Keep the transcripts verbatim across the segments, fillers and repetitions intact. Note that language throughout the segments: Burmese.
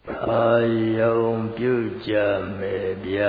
အာယုံပြုကြမယ်ဗျ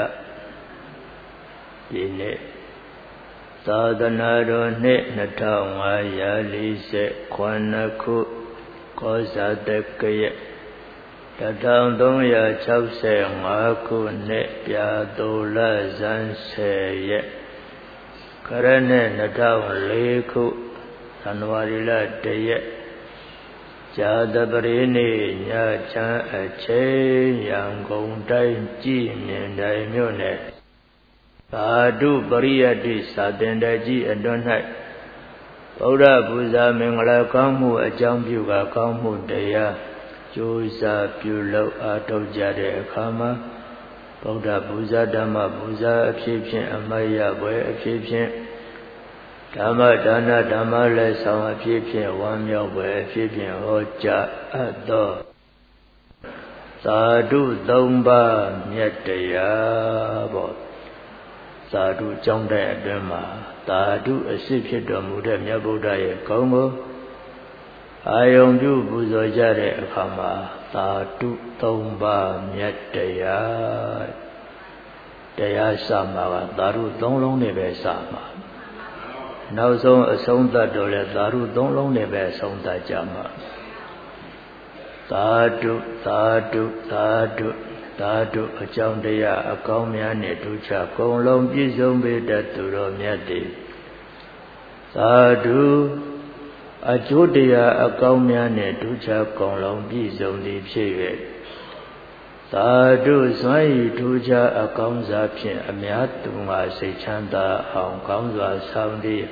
ဒီနေ့သာသနာတော်နှစ်နှစ်ထောင်ငါးရာလေးဆယ်ခုခုကောဇာတက္ကရာတစ်ထောင်သုံးရာခြောက်ဆယ်ငါးခုနှစ်ပြာသိုလဇန်ဆယ်ရက်ခရနှစ်နှစ်ထောင်လေးခုဇန်နဝါရီလတစ်ရက်ဇာတပရိနေညချမ်းအချိန်ရန်ကုန်တိုင်းကြည်မြင်တိုင်းမြို့နယ်သာဓုပရိယတ္တိစာသင်တိုက်ကြီးအတွင်း၌ဗုဒ္ဓပူဇာမင်္ဂလာကောင်းမှုအကြောင်းပြုကာကောင်းမှုတရားကြိုးစားပြုလုပ်အားထုတ်ကြတဲ့အခါမှာဗုဒ္ဓပူဇာဓမ္မပူဇာအဖြစ်ဖြင့်အမတ်ရပွဲအဖြစ်ဖြင့်ဓမ္မဒါနဓမ္မလက်ဆောင်အဖြစ်ဖြင့်ဝမ်းမြောက်ပွဲအဖြစ်ဖြင့်ဟောကြားအပ်သောသာဓုသုံးပါးမြတ်တရားပေါ့သာဓုကျောင်းတဲ့အတွင်းမှာသာဓုအစစ်ဖြစ်တော်မူတဲ့မြတ်ဗုဒ္ဓရဲ့ဂုဏ်ကိုအာယုံပြုပူဇော်ကြတဲ့အခါမှာသာဓုသုံးပါးမြတ်တရားတရားစမှာကသာဓုသုံးလုံးနဲ့ပဲစမှာနောက်ဆုံးအဆုံးသတ်တော့လဲသာဓုသုံးလုံးနဲ့ပဲအဆုံးသတ်ကြမှာသာဓုသာဓုသာဓုသာဓုအကြောင်းတရားအကောင်းများနဲ့ဒုချကုံလုံးပြည့်စုံပေတတ်သူတော်မြတ်တွေသာဓုအကျိုးတရားအကောင်းများနဲ့ဒုချကုံလုံးပြည့်စုံသည်ဖြစ်၍သာဓုစွမ်းရည်ဒုချအကောင်းစားဖြင့်အများသူငါစိတ်ချမ်းသာအောင်ကောင်းစွာဆောင်သည်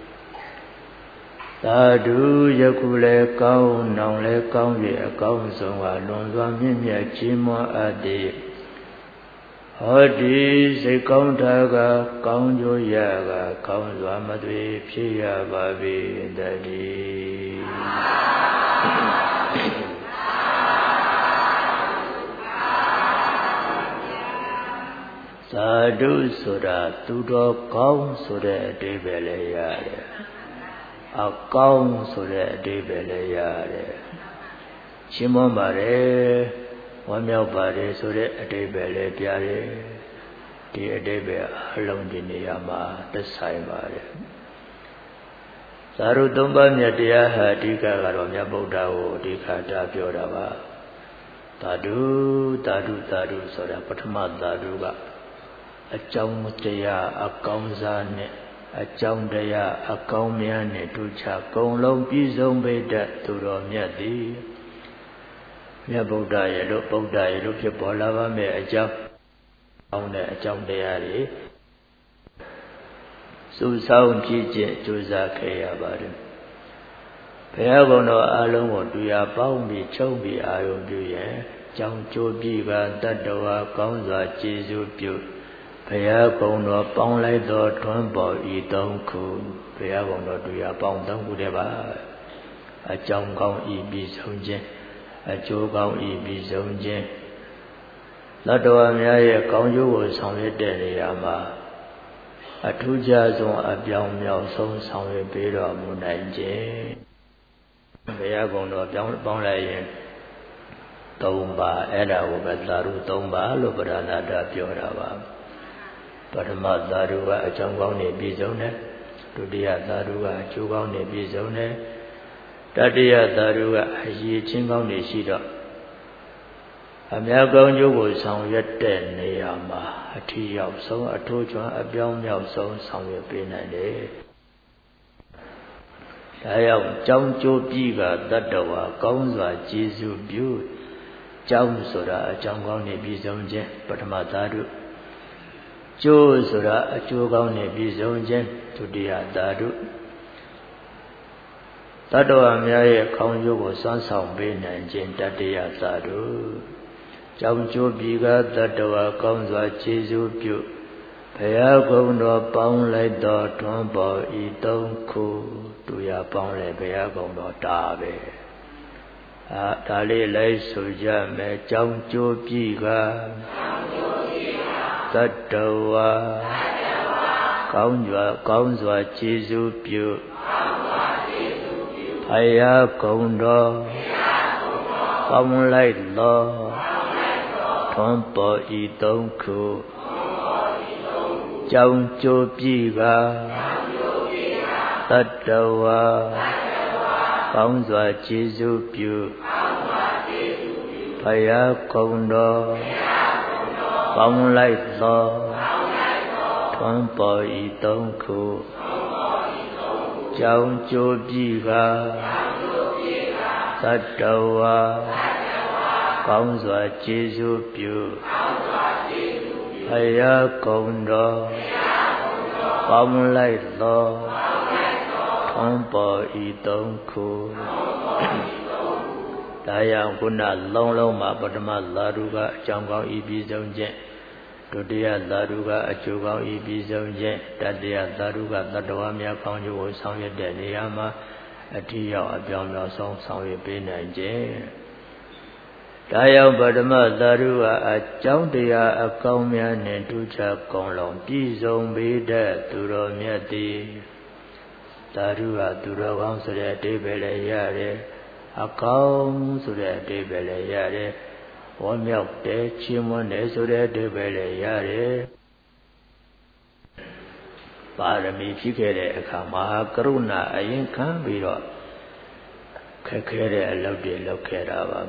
သာဓုယခုလည်းကောင်းနောင်လည်းကောင်း၍အကောင်းဆုံးကလွန်စွာမြင့်မြတ်ကြီးမွန်အပ်သည်ဟောဒီစိတ်ကောင်းတာကကောင်းကျိုးရကကောင်းစွာမသွေဖြစ်ရပါပေတည်းသာဓုဆိုတာသူတော်ကောင်းဆိုတဲ့အဓိပ္ပာယ်လည်းရတယ်အကောင်းဆိုတဲ့အဓိပ္ပာယ်လည်းရတယ်ရှင်းမွန်ပါတယ်ဝမ်းမြောက်ပါတယ်ဆိုတဲ့အဓိပ္ပာယ်လည်းပြတယ်ဒီအဓိပ္ပာယ်အလုံးဒီနေရာမှာသက်ဆိုင်ပါတယ်သာဓုသုံးပါးမြတ်တရားဟာအဓိကကတော့မြတ်ဗုဒ္ဓကိုအဓိကထားပြောတာပါသာဓုသာဓုသာဓုဆိုတာပထမသာဓုကအကြောင်းတရားအကောင်းစားနဲ့အကြောင်းတရားအကောင်းများနဲ့တို့ချကုံလုံးပြည့်စုံပေတတ်သူတော်မြတ်သည်မြတ်ဗုဒ္ဓရဲ့လို့ဗုဒ္ဓရဲ့လို့ဖြစ်ပေါ်လာပါမယ်အကြောင်းကောင်းတဲ့အကြောင်းတရားတွေစုဆောင်ကြည့်ခြင်းကြိုးစားခဲ့ရပါတယ်ဘုရားကုံတော်အလုံးကိုတရားပေါင်းပြီးချုပ်ပြီးအာရုံပြုရင်ကြောင်းကြိုးပြီးကတတ္တဝါကောင်းစွာကျေးဇူးပြုဘုရားကုံတော်ပေါင်းလိုက်သောထွန်းပေါ်ဤသုံးခုဘုရားကုံတော်တရားပေါင်းသုံးခုတည်းပါအကြောင်းကောင်းဤပြီးဆုံးခြင်းအကျိုးကောင်းဤပြီးဆုံးခြင်းသတ္တဝါများရဲ့ကောင်းကျိုးကိုဆောင်ရွက်တဲ့နေရာမှာအထူးခြားဆုံးအပြောင်းမြောက်ဆုံးဆောင်ရွက်ပေးတော်မူနိုင်ခြင်းဘုရားကုံတော်ပြောင်းပေါင်းလိုက်ရင်သုံးပါအဲ့ဒါကိုပဲသာဓုသုံးပါလို့ဗုဒ္ဓနာတာပြောတာပါပထမသာဓုကအကြောင်းကောင်းနဲ့ပြည့်စုံတယ်ဒုတိယသာဓုကအကျိုးကောင်းနဲ့ပြည့်စုံတယ်တတိယသာဓုကအရည်ချင်းကောင်းနဲ့ရှိတော့အများကောင်းကျိုးကိုဆောင်ရွက်တဲ့နေရာမှာအထီးရောက်ဆုံးအထိုးကျွမ်းအပြောင်းမြောက်ဆုံးဆောင်ရွက်ပေးနိုင်တယ်ဒါကြောင့်ကြောင်းကျိုးပြီးကတတ္တဝါကောင်းစွာကျေးဇူးပြုကြောင်းဆိုတာအကြောင်းကောင်းနဲ့ပြည့်စုံခြင်းပထမသာဓုကျိုးဆိုတာအကျိုးကောင်းနဲ့ပြည့်စုံခြင်းဒုတိယသာဓုတတ္တဝါများရဲ့ကောင်းကျိုးကိုစွမ်းဆောင်ပေးနိုင်ခြင်းတတိယသာဓုကြောင်းကျိုးပြီးကတတ္တဝါကောင်းစွာကျေးဇူးပြုဘုရားကုံတော်ပေါင်းလိုက်သောထွန်းပေါ်ဤသုံးခုတူရပေါင်းလဲဘုရားကုံတော်တာပဲအာဒါလေးလိုက်ဆိုကြမယ်ကြောင်းကျိုးပြီးကတတ္တဝါကောင်းစွာကောင်းစွာကျေးဇူးပြုဘုရားကုံတော်ပေါင်းလိုက်သောထွန်းပေါ်ဤသုံးခုကြောင့်ကျိုးပြီကတတ္တဝါကောင်းစွာကျေးဇူးပြုဘုရားကုံတော်ပေါင်းလိုက်သောထွန်းပေါ်ဤသုံးခုကြောင့်ကျိုးပြီကတတ္တဝါကောင်းစွာကျေးဇူးပြုဘုရားကုံတော်ပေါင်းလိုက်သောထွန်းပေါ်ဤသုံးခုဒါကြောင့်ခုနလုံးလုံးမှာပထမသာဓုကအကြောင်းကောင်းဤပြီးဆုံးခြင်းဒုတိယသာဓုကအကျိုးကောင်းဤပြီးဆုံးခြင်းတတိယသာဓုကတတ္တဝါများကောင်းကျိုးကိုဆောင်ရွက်တဲ့နေရာမှာအထီးရောက်အပြောင်းပြောင်းဆောင်ဆောင်ရွက်ပေးနိုင်ခြင်းဒါကြောင့်ပထမသာဓုကအကြောင်းတရားအကောင်းများနှင့်တူချကုန်လုံးပြည့်စုံပေတဲ့သူတော်မြတ်သည်သာဓုကသူတော်ကောင်းဆိုတဲ့အဓိပ္ပာယ်လည်းရတယ်အကောင်းဆိုတဲ့အဓိပ္ပာယ်လည်းရတယ်ဝမ်းမြောက်တယ်ချီးမွမ်းတယ်ဆိုတဲ့အဓိပ္ပာယ်လည်းရတယ်ပါရမီဖြစ်ခဲ့တဲ့အခါမဟာကရုဏာအရင်ခံပြီးတော့ခက်ခဲတဲ့အလုပ်တွေလုပ်ခဲ့တာပါ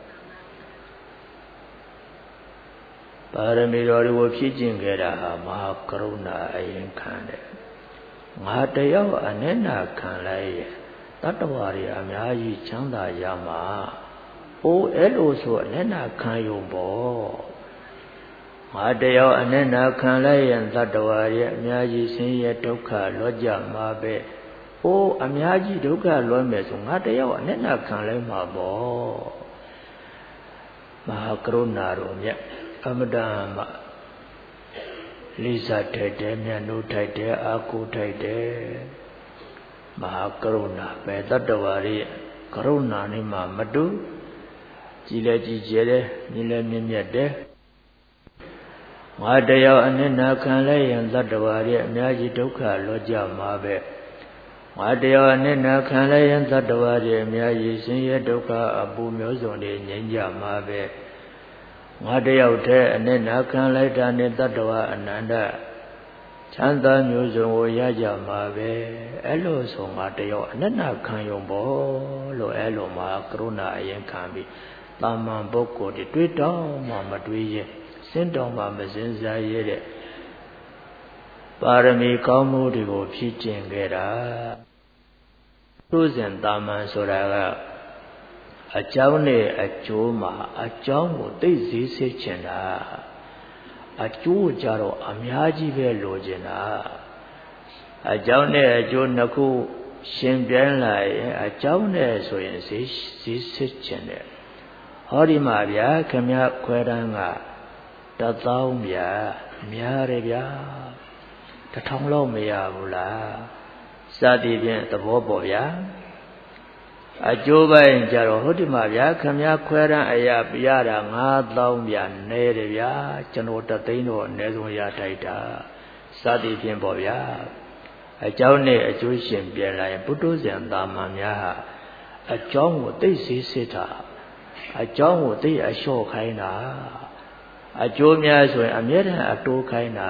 ပါရမီတော်တွေကိုဖြည့်ကျင့်ခဲ့တာဟာမဟာကရုဏာအရင်ခံတယ်ငါတယောက်အနည်းနာခံလိုက်ရဲ့တတ္တဝါတွေအများကြီးချမ်းသာရမှာအိုးအဲ့လိုဆိုအနည်းနာခံရုံပေါ့ငါတယောက်အနည်းနာခံလိုက်ရင်တတ္တဝါတွေအများကြီးဆင်းရဲဒုက္ခလွတ်ကြမှာပဲအိုးအများကြီးဒုက္ခလွတ်မယ်ဆိုငါတယောက်အနည်းနာခံလိုက်မှာပေါ့မဟာကရုဏာတော်မြတ်အမတန်မှလိစားထိုက်တယ်မြတ်နိုးထိုက်တယ်အာကိုထိုက်တယ်မဟာကရုဏာပဲတတ္တဝါတွေကရုဏာနဲ့မှမတူကြည်လဲကြည်ကျဲတယ်မြင်လဲမြင်မြတ်တယ်ငါတယောက်အနစ်နာခံလိုက်ရင်တတ္တဝါတွေအများကြီးဒုက္ခလွတ်ကြမှာပဲငါတယောက်အနစ်နာခံလိုက်ရင်တတ္တဝါတွေအများကြီးဆင်းရဲဒုက္ခအပူမျိုးစုံတွေငြိမ်းကြမှာပဲငါတယောက်တည်းအနစ်နာခံလိုက်တာနဲ့တတ္တဝါအနန္တချမ်းသာမျိုးစုံကိုရကြမှာပဲအဲ့လိုဆိုငါတယောက်အနစ်နာခံရုံပေါ့လို့အဲ့လိုမှာကရုဏာအရင်ခံပြီးတာမန်ပုဂ္ဂိုလ်တွေတွေးတောင်းမှမတွေးရဲ့စဉ်းတောင်းမှမစဉ်းစားရတဲ့ပါရမီကောင်းမှုတွေကိုဖြည့်ကျင့်ခဲ့တာသူစဉ်တာမန်ဆိုတာကအကြောင်းနဲ့အကျိုးမှာအကြောင်းကိုသိစေစေချင်တာအကျိုးကြတော့အများကြီးပဲလိုချင်တာအကြောင်းနဲ့အကျိုးနှစ်ခုရှင်ပြိုင်လာရင်အကြောင်းနဲ့ဆိုရင်ဈေးဈေးစစ်ချင်တယ်ဟောဒီမှာဗျာခမည်းခွဲတန်းကတသောင်းဗျာများတယ်ဗျာတထောင်လောက်မရဘူးလားစသည်ဖြင့်သဘောပေါ်ဗျာအကျိုးပိုင်းကြတော့ဟုတ်ဒီမှာဗျာခမည်းခွဲတန်းအရာပြရတာငါးသောင်းဗျာနဲတယ်ဗျာကျွန်တော်တသိန်းတော့အနည်းဆုံးရထိုက်တာစသည်ဖြင့်ပေါ့ဗျာအကြောင်းနဲ့အကျိုးရှင်ပြန်လာရင်ပုထုဇဉ်သာမန်များဟာအကြောင်းကိုသိစေစစ်တာအကြောင်းကိုသိအလျှော့ခိုင်းတာအကျိုးများဆိုရင်အမြဲတမ်းအတိုးခိုင်းတာ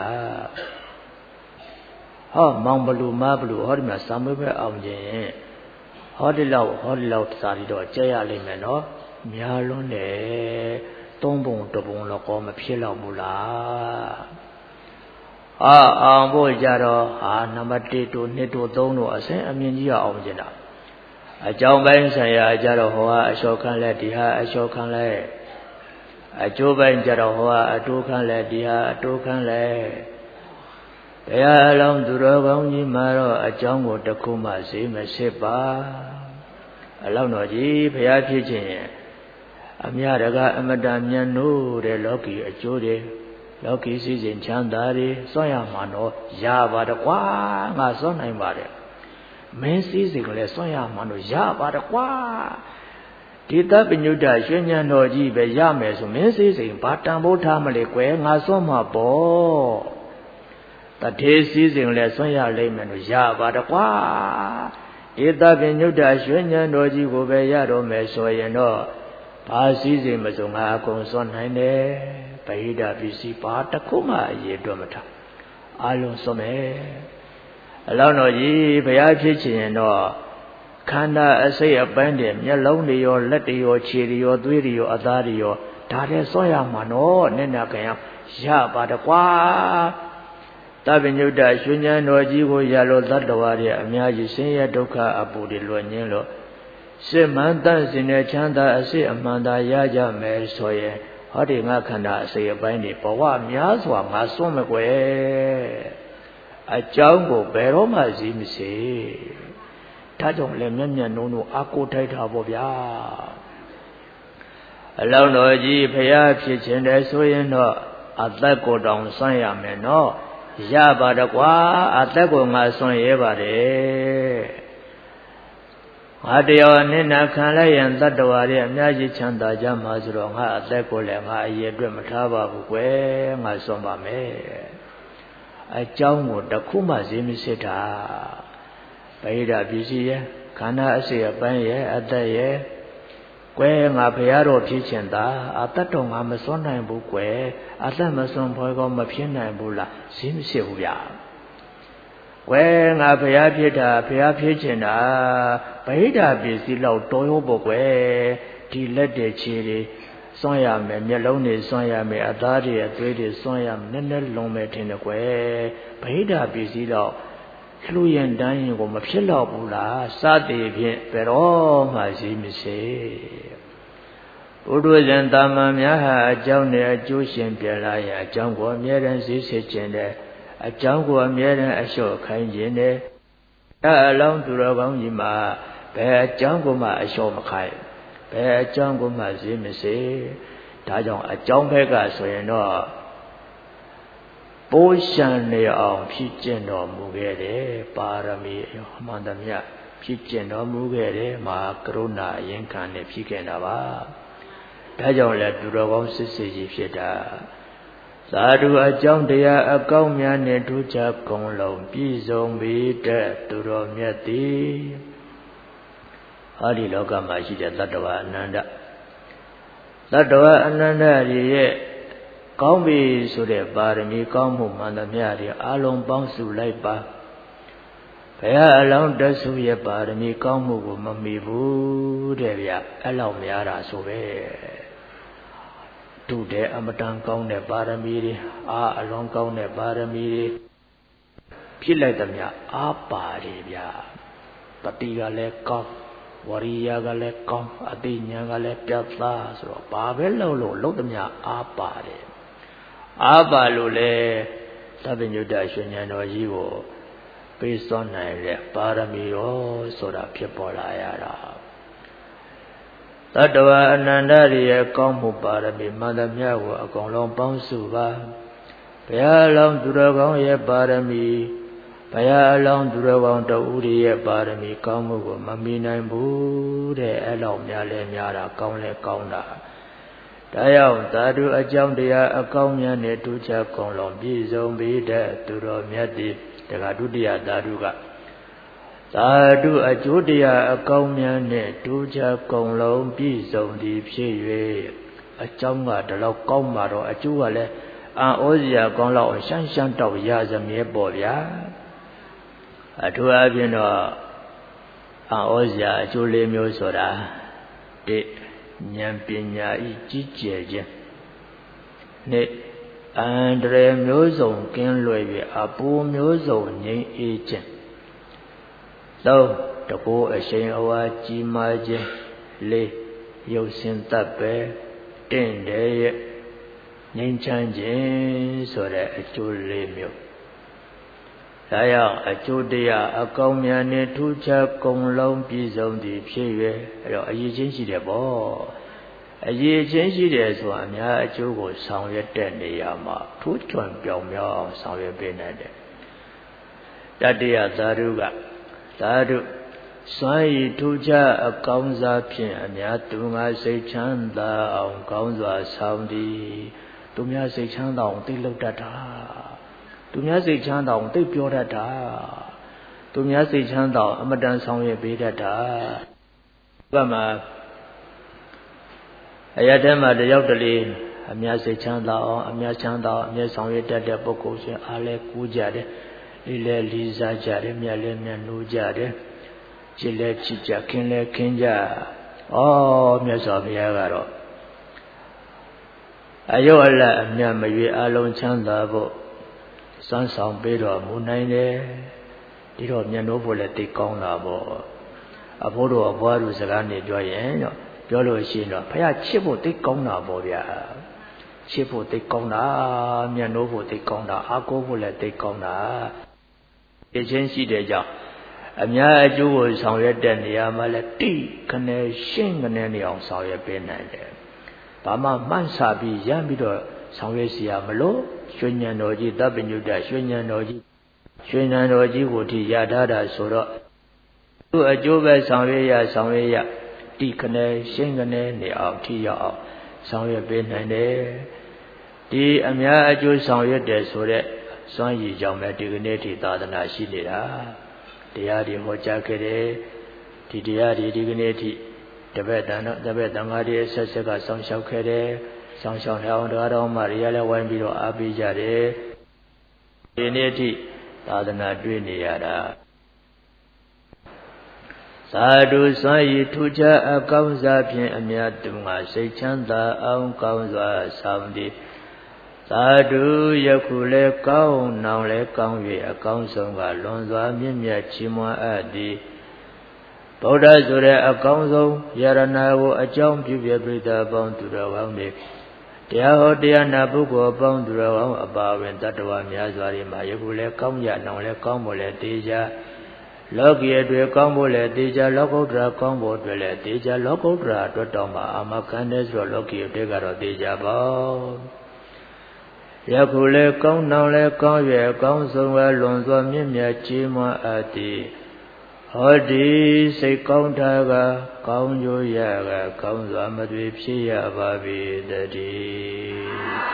ဟောမောင်ဘလူမဘလူဟောဒီမှာစာမေးပွဲအောင်ခြင်းဟောဒီလောက်ဟောဒီလောက်စာပြီးတော့ကြက်ရလိမ့်မယ်နော်များလွန်းတယ်သုံးပုံတစ်ပုံတော့ကောမဖြစ်တော့ဘူးလားအာအောင်ဖို့ကြတော့ဟာနံပါတ်တစ်တို့နှစ်တို့သုံးတို့အစင်းအမြင့်ကြီးအောင်ကျင်တာအကြောင်းပိုင်းဆိုင်ရာကြတော့ဟောဟာအလျှော့ခန်းလဲဒီဟာအလျှော့ခန်းလဲအကျိုးပိုင်းကြတော့ဟောဟာအတိုးခန်းလဲဒီဟာအတိုးခန်းလဲတရားအလုံးသူတော်ကောင်းကြီးမှာတော့အကြောင်းကိုတစ်ခုမှဈေးမစစ်ပါအလောက်တော်ကြီးဘုရားဖြစ်ခြင်းရဲ့အမြတ်တကအမတန်မြတ်နိုးတဲ့လောကီအကျိုးတွေလောကီစည်းစိမ်ချမ်းသာတွေစွန့်ရမှာတော့ရပါတကွာငါစွန့်နိုင်ပါတယ်မင်းစည်းစိမ်ကလည်းစွန့်ရမှာတော့ရပါတကွာဒီတပညုတရွှေဉဏ်တော်ကြီးပဲရမယ်ဆိုမင်းစည်းစိမ်ဘာတန်ဖိုးထားမလဲကွယ်ငါစွန့်မှာပေါ့တထေစည်းစိမ်လည်းစွန့်ရလိမ့်မယ်လို့ရပါတကွာဒီတပညုတရွှေဉဏ်တော်ကြီးကိုပဲရတော့မယ်ဆိုရင်တော့ဘာစည်းစိမ်မစုံငါအကုန်စွန့်နိုင်တယ်ပဟိတပစ္စည်းပါတခုမှအရေးအတွက်မထားအလုံးစုံမယ်အလောင်းတော်ကြီးဘုရားဖြစ်ချင်ရင်တော့ခန္ဓာအစိတ်အပိုင်းတွေမျက်လုံးတွေရောလက်တွေရောခြေတွေရောသွေးတွေရောအသားတွေရောဒါလည်းစွန့်ရမှာနော်နဲ့နာခံရပါတကွာတပ္ပညုတရွှေဉဏ်တော်ကြီးကိုရလို့သတ္တဝါတွေအများကြီးဆင်းရဲဒုက္ခအပူတွေလွတ်ငင်းလို့စစ်မှန်တန့်စင်တဲ့ချမ်းသာအစစ်အမှန်သာရကြမယ်ဆိုရင်ဟောဒီငါခန္ဓာအစိတ်အပိုင်းတွေဘဝများစွာငါစွန့်မကွယ်အကြောင်းကိုဘယ်တော့မှစည်းမစေဒါကြောင့်လည်းမျက်မျက်နှုံးနှုံးအာကိုထိုက်တာပေါ့ဗျာအလောင်းတော်ကြီးဖရာဖြစ်ခြင်းတယ်ဆိုရင်တော့အသက်ကိုတောင်စွန့်ရမယ်နော်ရပါတကွာအသက်ကိုငါစွန့်ရဲပါတယ်ငါတရားအနစ်နာခံလိုက်ရင်တတ္တဝါတွေအများကြီးချမ်းသာကြမှာဆိုတော့ငါအသက်ကိုလည်းငါအရေးအတွက်မထားပါဘူးကွယ်ငါစွန့်ပါမယ်အကြောင်းကိုတခုမှစည်းမစစ်တာပဟိတပစ္စည်းရဲ့ခန္ဓာအစိတ်အပိုင်းရဲ့အသက်ရဲ့ကွယ်ငါဘုရားတော်ဖြစ်ချင်တာအသက်တော်ငါမစွန့်နိုင်ဘူးကွယ်အသက်မစွန့်ဖွယ်ကောမဖြစ်နိုင်ဘူးလားစည်းမစစ်ဘူးဗျာကွယ်ငါဘုရားဖြစ်တာဘုရားဖြစ်ချင်တာပဟိတပစ္စည်းလောက်တော်ရောပေါ့ကွယ်ဒီလက်တွေခြေတွေစွန့်ရမယ်မျက်လုံးတွေစွန့်ရမယ်အသားတွေအသွေးတွေစွန့်ရမယ်နည်းနည်းလုံးမယ်ထင်တယ်ကွယ်ဗဟိတပစ္စည်းတော့လှူရင်တန်းရင်ကိုမဖြစ်တော့ဘူးလားစသည်ဖြင့်ဘယ်တော့မှရှိမရှိဘုဒ္ဓဇံတာမန်များဟာအကြောင်းနဲ့အကျိုးရှင်ပြလာရအကြောင်းကိုအမြဲတမ်းသိစေခြင်းတဲ့အကြောင်းကိုအမြဲတမ်းအလျှော့ခိုင်းခြင်းတဲ့အဲအလောင်းသူတော်ကောင်းကြီးမှာဘယ်အကြောင်းကိုမှအလျှော့မခိုင်းဘယ်အကြောင်းကိုမှသိမရှိဒါကြောင့်အကြောင်းဘက်ကဆိုရင်တော့ပိုးရှံနေအောင်ဖြစ်ကျင့်တော်မူခဲ့တယ်ပါရမီအမှန်တမျှဖြစ်ကျင့်တော်မူခဲ့တယ်မဟာကရုဏာအရင်ခံနဲ့ဖြစ်ခဲ့တာပါဒါကြောင့်လည်းသူတော်ကောင်းစစ်စစ်ကြီးဖြစ်တာသာဓုအကြောင်းတရားအကောင်းများနဲ့ထူးခြားကုန်လုံးပြည့်စုံပြီးတဲ့သူတော်မြတ်သည်ဟာဒီလောကမှာရှိတဲ့တတ္တဝါအနန္တတတ္တဝါအနန္တရဲ့ကောင်းပြီဆိုတဲ့ပါရမီကောင်းမှုမှန်သမျှတွေအလုံးပေါင်းစုလိုက်ပါဘုရားအလောင်းတဆူရဲ့ပါရမီကောင်းမှုကိုမမီဘူးတဲ့ဗျအဲ့လောက်များတာဆိုပဲတူတဲ့အမတန်ကောင်းတဲ့ပါရမီတွေအာအလုံးကောင်းတဲ့ပါရမီတွေဖြစ်လိုက်သမျှအားပါတယ်ဗျတတိကလည်းကောင်းဝရိယကလည်းကောင်းအသိဉာဏ်ကလည်းပြတ်သားဆိုတော့ဘာပဲလုပ်လို့လုပ်သမျှအားပါတယ်အားပါလို့လေသဗ္ဗညုတရွှေဉာဏ်တော်ကြီးကိုပေးစွမ်းနိုင်တဲ့ပါရမီရောဆိုတာဖြစ်ပေါ်လာရတာတတ္တဝါအနန္တရဲ့ကောင်းမှုပါရမီမှန်သမျှကိုအကုန်လုံးပေါင်းစုပါဘုရားအလောင်းသူတော်ကောင်းရဲ့ပါရမီဘုရားအလောင်းသူတော်ကောင်းတဦးရဲ့ပါရမီကောင်းမှုကိုမမီနိုင်ဘူးတဲ့အဲ့လောက်များလဲများတာကောင်းလဲကောင်းတာဒါကြောင့်သာဓုအကြောင်းတရားအကောင်းများနဲ့ထူးခြားကုန်လုံးပြည့်စုံပြီးတဲ့သူတော်မြတ်သည်တခါဒုတိယသာဓုကသာဓုအကျိုးတရားအကောင်းများနဲ့ထူးခြားကုန်လုံးပြည့်စုံသည်ဖြစ်၍အကြောင်းကဒီလောက်ကောင်းမှာတော့အကျိုးကလည်းအံ့ဩစရာကောင်းလောက်ရှမ်းရှမ်းတောက်ရစမြဲပေါ့ဗျာအထူးအဖြင့်တော့အံ့ဩစရာအကျိုးလေးမျိုးဆိုတာတိဉာဏ်ပညာဤကြီးကျယ်ခြင်းနှစ်အန္တရာယ်မျိုးစုံကင်းလွယ်၍အပူမျိုးစုံငြိမ်းအေးခြင်းသုံးတကူအရှိန်အဝါကြီးမားခြင်းလေးရုပ်ရှင်တပ်ပဲတင့်တယ်ရဲ့ငြိမ်းချမ်းခြင်းဆိုတဲ့အကျိုးလေးမျိုးဒါကြောင့်အကျိုးတရားအကောင်းများနဲ့ထူးခြားကုန်လုံးပြည့်စုံသည်ဖြစ်၍အဲ့တော့အရေးချင်းရှိတယ်ပေါ့အရေးချင်းရှိတယ်ဆိုတာအများအကျိုးကိုဆောင်ရွက်တဲ့နေရာမှာထူးချွန်ပြောင်မြောက်အောင်ဆောင်ရွက်ပေးနိုင်တယ်တတိယသာဓုကသာဓုစွမ်းရည်ထူးခြားအကောင်းစားဖြင့်အများသူငါစိတ်ချမ်းသာအောင်ကောင်းစွာဆောင်သည်သူများစိတ်ချမ်းသာအောင်သိလုပ်တတ်တာသူများစိတ်ချမ်းသာအောင်သိပြောတတ်တာသူများစိတ်ချမ်းသာအောင်အမတန်ဆောင်ရွက်ပေးတတ်တာဘက်မှာအရထဲမှာတယောက်တလေအမြတ်စိတ်ချမ်းသာအောင်အမြတ်ချမ်းသာအမြတ်ဆောင်ရတတ်တဲ့ပုဂ္ဂိုလ်ရှင်အားလဲကူးကြတယ်လေးလဲလေးစားကြတယ်မြတ်လဲမြတ်နိုးကြတယ်ချစ်လဲချစ်ကြခင်လဲခင်ကြဩမြတ်စွာဘုရားကတော့အယုတ်အလတ်အမြတ်မရွေအလုံးချမ်းသာဖို့စွမ်းဆောင်ပေးတော်မူနိုင်တယ်ဒီတော့မြတ်နိုးဖို့လည်းသိကောင်းတာပေါ့အဖိုးတို့အဘွားတို့စကားနေပြောရင်တော့ပြောလို့ရှိရင်တော့ဘုရားချစ်ဖို့သိကောင်းတာပေါ့ဗျာချစ်ဖို့သိကောင်းတာမြတ်နိုးဖို့သိကောင်းတာအားကိုးဖို့လည်းသိကောင်းတာဒီချင်းရှိတဲ့ကြောင့်အများအကျိုးကိုဆောင်ရွက်တဲ့နေရာမှာလည်းတိခနဲ့ရှင်းခနဲ့နေအောင်ဆောင်ရွက်ပေးနိုင်တယ်ဘာမှမှန်းဆပြီးရမ်းပြီးတော့ဆောင်ရွက်စီရမလို့ရွှေဉဏ်တော်ကြီးတပ်ပညုတရွှေဉဏ်တော်ကြီးရွှေဉဏ်တော်ကြီးကိုဒီရထားတာဆိုတော့သူ့အကျိုးပဲဆောင်ရွက်ရဆောင်ရွက်ရတိခနဲ့ရှင်းခနဲ့နေအောင်ထိရောက်အောင်ဆောင်ရွက်ပေးနိုင်တယ်ဒီအများအကျိုးဆောင်ရွက်တယ်ဆိုတဲ့စွမ်းရည်ကြောင့်ပဲဒီကနေ့ထိသာသနာရှိနေတာတရားတွေဟောကြားခဲ့တယ်ဒီတရားတွေဒီကနေ့ထိတပည့်တန်တော့တပည့်တန်ဃာတွေဆက်ဆက်ကဆောင်းလျှောက်ခဲ့တယ်ဆောင်းလျှောက်နေအောင်တရားတော်မှရရလဲဝိုင်းပြီးတော့အားပေးကြတယ်ဒီနေ့ထိသာသနာတွေ့နေရတာသာဓုစွမ်းရည်ထူးခြားအကောင်းစားဖြင့်အမြတ်တူငါစိတ်ချမ်းသာအောင်ကောင်းစွာဆောင်တည်သာဓုယခုလဲကောင်းနောင်လဲကောင်း၍အကောင်းဆုံးကလွန်စွာမြင့်မြတ်ချီးမွမ်းအပ်သည်ဗုဒ္ဓဆိုတဲ့အကောင်းဆုံးယရဏကိုအကြောင်းပြုပြပြိဿအပေါင်းသူတော်ကောင်းတွေတရားဟောတရားနာပုဂ္ဂိုလ်အပေါင်းသူတော်ကောင်းအပါဝင်တတ္တဝါများစွာတွေမှာယခုလဲကောင်းကြနောင်လဲကောင်းဖို့လဲတေချာလောကီအတွေ့ကောင်းဖို့လဲတေချာလောကုတ္တရာကောင်းဖို့အတွက်လဲတေချာလောကုတ္တရာအတွက်တော့မှအာမခံတဲ့ဆိုတော့လောကီအတွေ့ကတော့တေချာပါယခုလဲကောင်းနောင်လဲကောင်းရဲ့အကောင်းဆုံးကလွန်စွာမြင့်မြတ်ကြီးမွန်အပ်သည်ဟောဒီစိတ်ကောင်းတာကကောင်းကျိုးရကကောင်းစွာမသွေဖြစ်ရပါပြီတည်း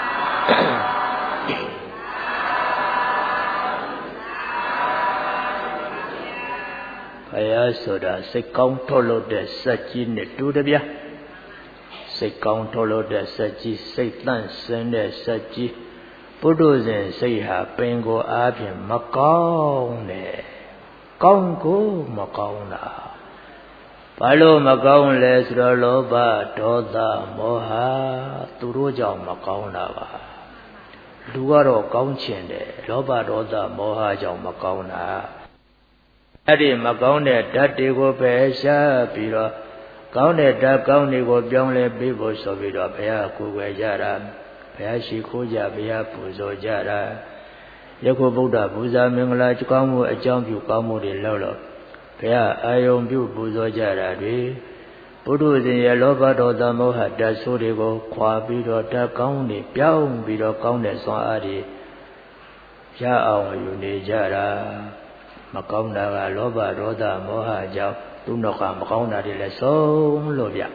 ဘုရားဆိုတာစိတ်ကောင်းထုတ်လို့တဲ့စက်ကြီးနဲ့တူတယ်ဗျာစိတ်ကောင်းထုတ်လို့တဲ့စက်ကြီးစိတ်တန့်စင်တဲ့စက်ကြီးပုထုဇဉ်စိတ်ဟာပင်ကိုအားဖြင့်မကောင်းနဲ့ကောင်းကိုမကောင်းတာဘာလို့မကောင်းလဲဆိုတော့လောဘဒေါသမောဟသူတို့ကြောင့်မကောင်းတာပါလူကတော့ကောင်းချင်တယ်လောဘဒေါသမောဟကြောင့်မကောင်းတာအဲ့ဒီမကောင်းတဲ့ဓာတ်တွေကိုပဲရှားပြီးတော့ကောင်းတဲ့ဓာတ်ကောင်းတွေကိုပြောင်းလဲပေးဖို့ဆိုပြီးတော့ဘုရားကိုယ်ွယ်ကြတာဘုရားရှိခိုးကြဘုရားပူဇော်ကြတာယခုဗုဒ္ဓပူဇာမင်္ဂလာကောင်းမှုအကြောင်းပြုကောင်းမှုတွေလောက်တော့ဘုရားအာယုံပြုပူဇော်ကြတာတွေဘုဒ္ဓဇင်ရဲ့လောဘဒေါသမောဟဓာတ်ဆိုးတွေကိုခွာပြီးတော့ဓာတ်ကောင်းတွေပြောင်းပြီးတော့ကောင်းတဲ့စွမ်းအားတွေရအောင်ယူနေကြတာမကောင်းတာကလောဘဒေါသမောဟကြောင့်သူနောက်ကမကောင်းတာတွေလည်းဆုံးလို့ဗျ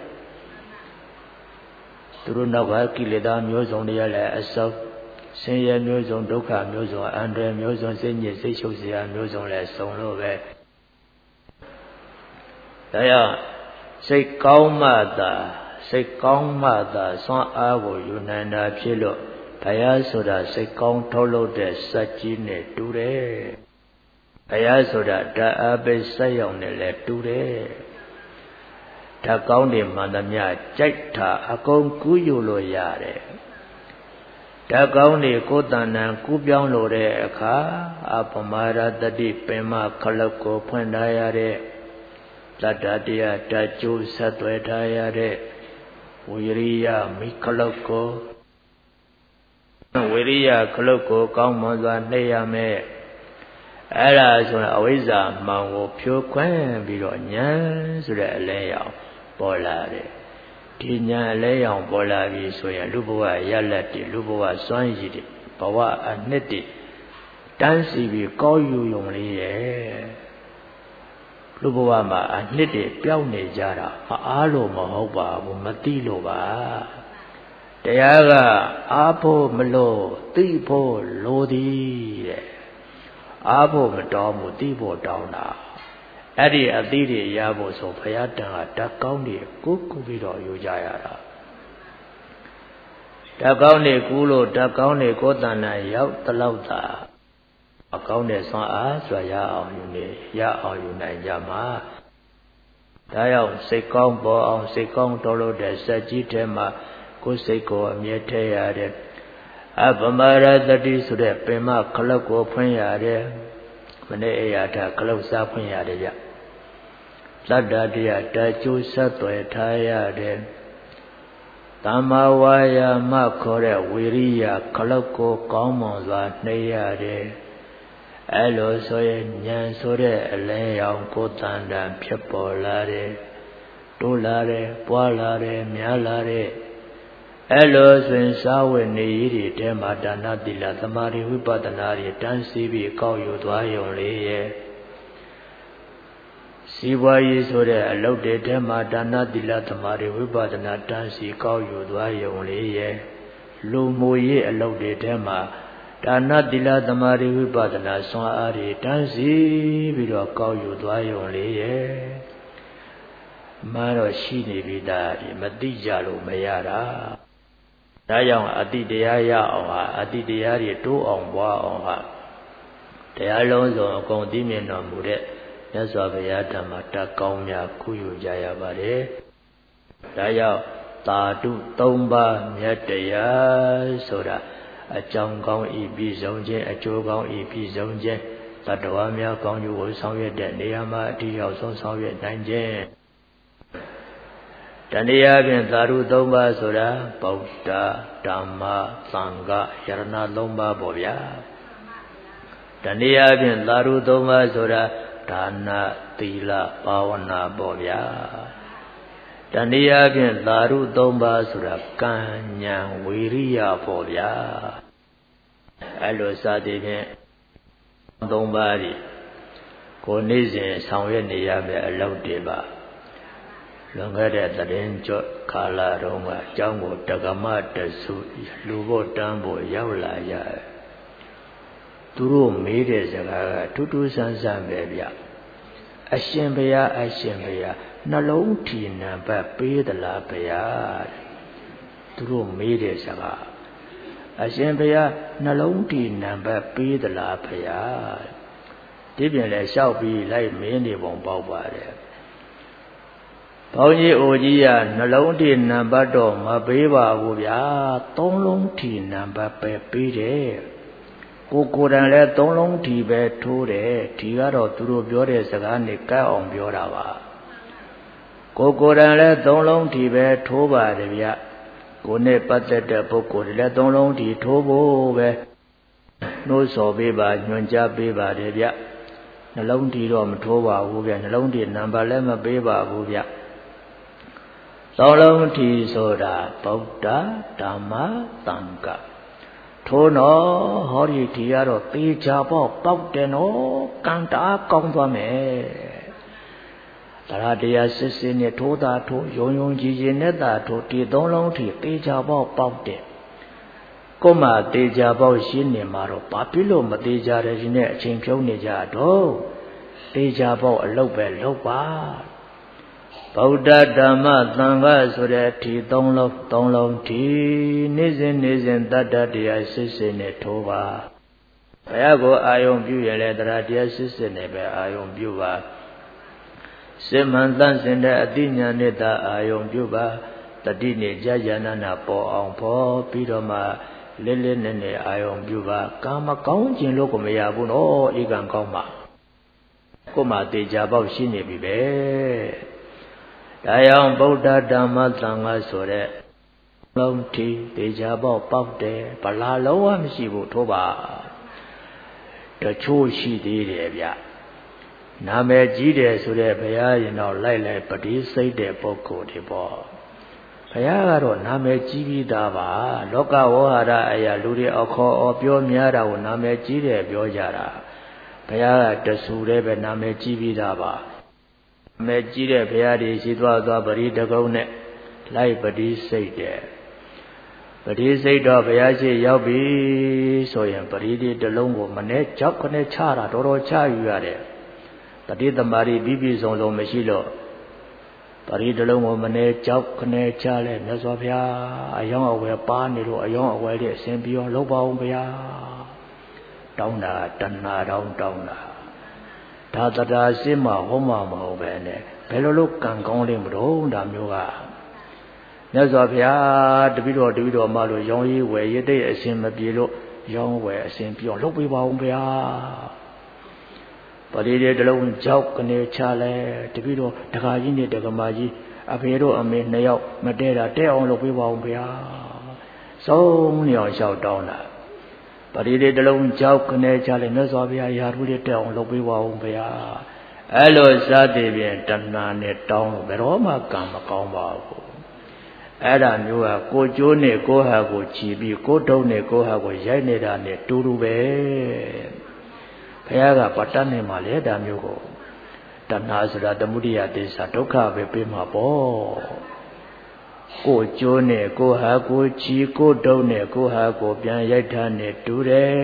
သူတို့နောက်ကကိလေသာမျိုးစုံတွေလည်းအစုံဆင်းရဲမျိုးစုံဒုက္ခမျိုးစုံအန္တရာယ်မျိုးစုံစိတ်ညစ်စိတ်ချုပ်စရာမျိုးစုံလည်းစုံလို့ပဲဒါကြောင့်စိတ်ကောင်းမှသာစိတ်ကောင်းမှသာစွမ်းအားကိုယူနိုင်တာဖြစ်လို့ဘုရားဆိုတာစိတ်ကောင်းထုတ်လို့တဲ့စัจကြီးနဲ့တူတယ်ဘုရားဆိုတာဓာတ်အားပဲစက်ရောက်နဲ့လည်းတူတယ်ဓာတ်ကောင်းတွေမှန်သမျှကြိုက်တာအကုန်ကူးယူလို့ရတယ်ဓာတ်ကောင်းတွေကိုယ်တဏ္ဍာကူးပြောင်းလို့တဲ့အခါအပမာရတတိပင်မခလုတ်ကိုဖွင့်ထားရတဲ့တတ္တတရားဓာတ်ကျိုးဆက်သွဲထားရတဲ့ဝိရိယမိခလုတ်ကိုဝိရိယခလုတ်ကိုကောင်းမွန်စွာနှိပ်ရမယ်အဲ့ဒါဆိုရင်အဝိဇ္ဇာမှန်ကိုဖြိုခွင်းပြီးတော့ဉာဏ်ဆိုတဲ့အလဲရောင်ပေါ်လာတယ်ဒီဉာဏ်အလဲရောင်ပေါ်လာပြီဆိုရင်လူဘဝရလက်တည်လူဘဝစွမ်းရည်တည်ဘဝအနှစ်တည်တန်းစီပြီးကောက်ယူယုံလေးရဲ့လူဘဝမှာအနှစ်တည်ပြောင်းနေကြတာမအားလို့မဟုတ်ပါဘူးမသိလို့ပါတရားကအားဖို့မလို့သိဖို့လိုသည်တဲ့အားဖို့မတောင်းဘူးသိဖို့တောင်းတာအဲ့ဒီအသီးတွေရဖို့ဆိုဘုရားတန်ကဓာတ်ကောင်းတွေကိုကူပြီးတော့ယူကြရတာဓာတ်ကောင်းနေကူးလို့ဓာတ်ကောင်းနေကိုယ်တဏ္ဍာရောက်တလောက်သာအကောင်းတဲ့ဆွမ်းအားဆိုရအောင်ယူနေရအောင်ယူနိုင်ကြမှာဒါကြောင့်စိတ်ကောင်းပေါ်အောင်စိတ်ကောင်းတော်လို့တဲ့စက်ကြီးထဲမှာကိုယ်စိတ်ကိုအမြဲထည့်ရတဲ့အပမရတတိဆိုတဲ့ပင်မခလုတ်ကိုဖွင့်ရတယ်မနေ့အရာထခလုတ်စားဖွင့်ရတယ်ကြသတ္တတရားတကျိုးဆက်သွယ်ထားရတယ်သမ္မာဝါယာမခေါ်တဲ့ဝိရိယခလုတ်ကိုကောင်းမွန်စွာနှိပ်ရတယ်အဲလိုဆိုရင်ဉာဏ်ဆိုတဲ့အလင်းရောင်ကိုယ်တန်တန်ဖြစ်ပေါ်လာတယ်တိုးလာတယ်ပွားလာတယ်များလာတယ်အဲလိုဆိုရင်စာဝတ်နေရည်တွေထဲမှာဒါနသီလသမာဓိဝိပဿနာတွေတန်းစီပြီးကောက်ယူသွားရုံလေးရဲ့စီးပွားရေးဆိုတဲ့အလုပ်တွေထဲမှာဒါနသီလသမာဓိဝိပဿနာတန်းစီကောက်ယူသွားရုံလေးရဲ့လူမှုရေးအလုပ်တွေထဲမှာဒါနသီလသမာဓိဝိပဿနာဆွမ်းအားတွေတန်းစီပြီးတော့ကောက်ယူသွားရုံလေးရဲ့မှန်တော့ရှိနေပြီသားဒီမသိကြလို့မရတာဒါကြောင့်အတိတရားရအောင်ဟာအတိတရားတွေတိုးအောင်ပွားအောင်ဟာတရားလုံးစုံအကုန်သိမြင်တော်မူတဲ့မြတ်စွာဘုရားဓမ္မတကောင်းများခုယူကြရပါတယ်ဒါကြောင့်သာဓုသုံးပါးမြတ်တရားဆိုတာအကြောင်းကောင်းဤပြည်စုံခြင်းအကျိုးကောင်းဤပြည်စုံခြင်းတတ္တဝါများကောင်းကျိုးကိုဆောင်ရွက်တဲ့နေရာမှာအတိရောက်ဆုံးဆောင်ရွက်နိုင်ခြင်းတဏှာဖြင့်သာဓုသုံးပါးဆိုတာဗုဒ္ဓဓမ္မသံဃယရဏသုံးပါးပေါ့ဗျာတဏှာဖြင့်သာဓုသုံးပါးဆိုတာဒါနသီလဘာဝနာပေါ့ဗျာတဏှာဖြင့်သာဓုသုံးပါးဆိုတာကံဉာဏ်ဝီရိယပေါ့ဗျာအဲလိုစသည်ဖြင့်သုံးပါးဒီကိုနေ့စဉ်ဆောင်ရွက်နေရမယ့်အလုပ်တွေပါလွန်ခဲ့တဲ့တရင်ကျော့ခါလာတုန်းကအကြောင်းကိုတက္ကမတဆုလူဖို့တန်းဖို့ရောက်လာရတယ်သူတို့မေးတဲ့စကားကထူးထူးဆန်းဆန်းပဲဗျအရှင်ဘုရားအရှင်ဘုရားနှလုံးထီနံပါတ်ပေးသလားဘုရားသူတို့မေးတဲ့စကားအရှင်ဘုရားနှလုံးထီနံပါတ်ပေးသလားဘုရားဒီပြင်လဲလျှောက်ပြီးလိုက်မင်းနေပုံပေါက်ပါတယ်ဘုန်းကြီးအိုကြီးကနှလုံးထီနံပါတ်တော့မပေးပါဘူးဗျာသုံးလုံးထီနံပါတ်ပဲပေးတယ်ကိုကိုယ်တိုင်လည်းသုံးလုံးထီပဲထိုးတယ်ဒီကတော့သူတို့ပြောတဲ့စကားနဲ့ကဲအောင်ပြောတာပါကိုကိုယ်တိုင်လည်းသုံးလုံးထီပဲထိုးပါတယ်ဗျကိုနဲ့ပတ်သက်တဲ့ပုဂ္ဂိုလ်တွေလည်းသုံးလုံးထီထိုးဖို့ပဲနှိုးဆော်ပေးပါညွှန်ကြားပေးပါတယ်ဗျနှလုံးထီတော့မထိုးပါဘူးဗျနှလုံးထီနံပါတ်လည်းမပေးပါဘူးဗျသုံးလုံးထီဆိုတာဗုဒ္ဓဓမ္မသံဃထိုးနော်ဟောဒီဒီကတော့သေချာပေါ့ပေါက်တယ်နော်ကံတာကောင်းသွားမယ်တရားတရားစစ်စစ်နဲ့ထိုးတာထိုးယုံယုံကြည်ကြည်နဲ့တာထိုးဒီသုံးလုံးထိသေချာပေါ့ပေါက်တယ်ကိုမှသေချာပေါ့ရှင်းနေမှာတော့ဘာဖြစ်လို့မသေချာတယ်ဒီနဲ့အချိန်ဖြုံးနေကြတော့သေချာပေါ့အလုပ်ပဲလုပ်ပါဗုဒ္ဓဓမ္မသံဃာဆိုတဲ့ဒီသုံးလုံးသုံးလုံးဒီနေ့စဉ်နေ့စဉ်တတ္တတရားစစ်စစ်နဲ့ထိုးပါဘုရားကိုအာယုံပြုရင်လည်းတရားတရားစစ်စစ်နဲ့ပဲအာယုံပြုပါစေမန်တန့်စင်တဲ့အတိညာနဲ့သာအာယုံပြုပါတတိနဲ့ကြာကြာနာနာပေါ်အောင်ပေါ်ပြီးတော့မှလေးလေးနက်နက်အာယုံပြုပါကာမကောင်းခြင်းလို့ကိုမရဘူးနော်ဧကံကောင်းပါကိုမှတေချာပေါက်ရှိနေပြီပဲဒါကြောင့်ဗုဒ္ဓဓမ္မသံဃာဆိုတဲ့လုံးထီတေချာပေါက်ပေါက်တယ်ဗလာလုံးဝမရှိဘူးထိုးပါတချို့ရှိသေးတယ်ဗျနာမည်ကြီးတယ်ဆိုတဲ့ဘုရားရင်တော့လိုက်လိုက်ပတိစိတ်တဲ့ပုဂ္ဂိုလ်တွေပေါ့ဘုရားကတော့နာမည်ကြီးပြီးသားပါလောကဝဟာရအရာလူတွေအခေါ်အပြောများတာကိုနာမည်ကြီးတယ်ပြောကြတာဘုရားကတဆူတဲ့ပဲနာမည်ကြီးပြီးသားပါနာမည်ကြီးတဲ့ဘုရားတွေရှိသွားသွားပရိတကုံနဲ့လိုက်ပတိစိတ်တဲ့ပရိစိတ်တော့ဘုရားရှိရောက်ပြီဆိုရင်ပရိဒီတလုံးကိုမနဲ့ကြောက်ခနဲ့ချတာတော်တော်ချယူရတယ်တတိသမารီပြီးပြီဆုံးဆုံးမရှိလို့ပါဠိတစ်လုံးကိုမနေကြောက်ခနဲ့ချလဲမြတ်စွာဘုရားအယောင်အဝယ်ပါနေလို့အယောင်အဝယ်လေးအစဉ်ပြီးအောင်လုပ်ပါအောင်ဘုရားတောင်းတာတဏှာတောင်းတောင်းတာဒါတရားစိမဟောမှာမဟုတ်ပဲနဲ့ဘယ်လိုလုပ်ကံကောင်းလိမ့်မလို့ဒါမျိုးကမြတ်စွာဘုရားတပိတော်တပိတော်မှလို့ရောင်းရည်ဝယ်ရတဲ့အစဉ်မပြေလို့ရောင်းဝယ်အစဉ်ပြီးအောင်လုပ်ပေးပါအောင်ဘုရားပါဠိတွေတစ်လုံးကြောက်ကနေချလဲတပိတော်တခါကြီးနဲ့တက္ကမကြီးအဖေတို့အမေနှစ်ယောက်မတဲတာတဲအောင်လုပ်ပေးပါအောင်ဘုရားစုံနေအောင်လျှောက်တောင်းတာပါဠိတွေတစ်လုံးကြောက်ကနေချလဲမြတ်စွာဘုရားရာထူးလေးတဲအောင်လုပ်ပေးပါအောင်ဘုရားအဲ့လိုစသည်ဖြင့်တဏှာနဲ့တောင်းလို့ဘယ်တော့မှကံမကောင်းပါဘူးအဲ့ဒါမျိုးကကိုကျိုးနဲ့ကိုဟာကိုချီပြီးကိုတုံးနဲ့ကိုဟာကိုရိုက်နေတာနဲ့တူတူပဲဘုရားကပတ္တနဲ့မှလေဒါမျိုးကိုတဏှာဆိုတာသမုဒိယသစ္စာဒုက္ခပဲပြေးမှာပေါ့ကိုကျိုးနဲ့ကိုဟာကိုချီကိုတုံးနဲ့ကိုဟာကိုပြန်ရိုက်ထားနဲ့တူတယ်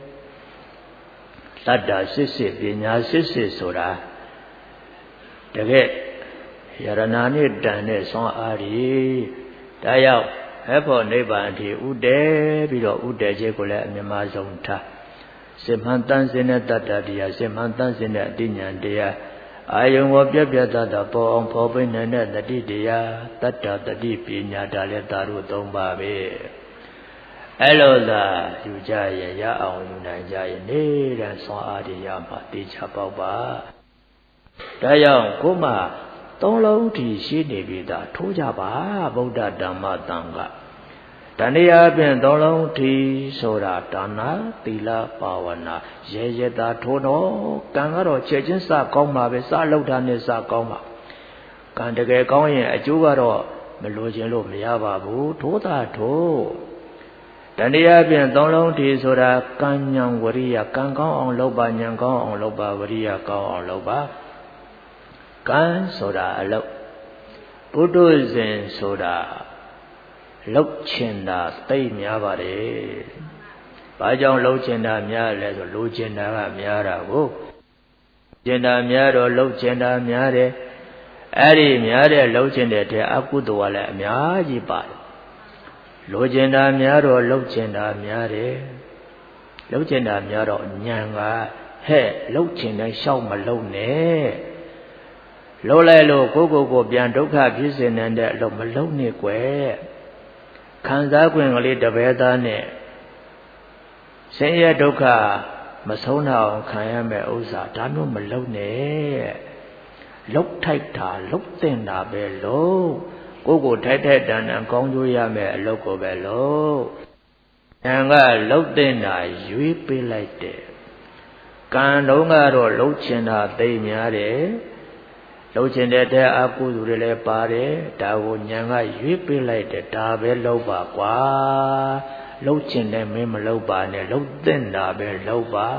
တတ္တစစ်စစ်ပညာစစ်စစ်ဆိုတာတကယ်ယရဏနဲ့တန်တဲ့ဆွမ်းအားကြီးဒါရောက်ဟဲ့ဖို့နိဗ္ဗာန်အထိဥတည်ပြီးတော့ဥတည်ခြင်းကိုလည်းအမြမဆုံးထားစေမန်တန်စင်တဲ့တတ္တတရားစေမန်တန်စင်တဲ့အတိညာတရားအာယုံကိုပြက်ပြက်တတ်တော့ပေါ်အောင်ဖော်ပြနိုင်တဲ့တတိတရားတတ္တတတိပညာဒါလည်းသာတို့သုံးပါပဲအဲ့လိုသာယူကြရင်ရအောင်ယူနိုင်ကြရင်နေတဲ့ဆွမ်းအားတွေရမှာတေချာပေါက်ပါဒါကြောင့်ကိုမှသုံးလုံးထီရှိနေပြီသာထိုးကြပါဗုဒ္ဓဓမ္မသံဃာတဏှာဖြင့်သုံးလုံးထီဆိုတာဒါနသီလဘာဝနာရဲရဲသာထိုးတော့ကံကတော့ချက်ချင်းစကောင်းပါပဲစလောက်တာနဲ့စကောင်းပါကံတကယ်ကောင်းရင်အကျိုးကတော့မလိုချင်လို့မရပါဘူးထိုးတာထိုးတဏှာဖြင့်သုံးလုံးထီဆိုတာကံဉာဏ်ဝရိယကံကောင်းအောင်လုပ်ပါဉာဏ်ကောင်းအောင်လုပ်ပါဝရိယကောင်းအောင်လုပ်ပါကံဆိုတာအလုတ်ပုထုဇဉ်ဆိုတာလှုပ်ချင်တာသိများပါတယ်။ဘာကြောင့်လှုပ်ချင်တာများလဲဆိုလိုချင်တာကများတာကိုချင်တာများတော့လှုပ်ချင်တာများတယ်။အဲ့ဒီများတဲ့လှုပ်ချင်တဲ့တဲ့အကုသိုလ်ကလည်းအများကြီးပါတယ်။လိုချင်တာများတော့လှုပ်ချင်တာများတယ်။လှုပ်ချင်တာများတော့ညံကဟဲ့လှုပ်ချင်တဲ့ရှောက်မလှုပ်နဲ့လှုပ်လိုက်လို့ကိုကိုကိုပြန်ဒုက္ခဖြစ်စေနိုင်တဲ့အလုပ်မလုပ်နဲ့ကွယ်ခံစား권ကလေးတပည့်သားနဲ့ဆင်းရဲဒုက္ခမဆုံးအောင်ခံရမယ့်ဥစ္စာဒါမျိုးမလုပ်နဲ့လှုပ်ထိုက်တာလှုပ်တင်တာပဲလို့ကိုကိုထိုက်ထိုက်တန်တန်ကောင်းကျိုးရမယ့်အလုပ်ကိုပဲလို့ဉာဏ်ကလှုပ်တင်တာရွေးပေးလိုက်တယ်ကံလုံးကတော့လှုပ်ချင်တာသိများတယ်လှုပ်ချင်တဲ့အကုသိုလ်တွေလည်းပါတယ်ဒါကိုဉာဏ်ကရွေးပေးလိုက်တယ်ဒါပဲလုပ်ပါကွာလှုပ်ချင်တယ်မင်းမလုပ်ပါနဲ့လှုပ်တဲ့တာပဲလုပ်ပါ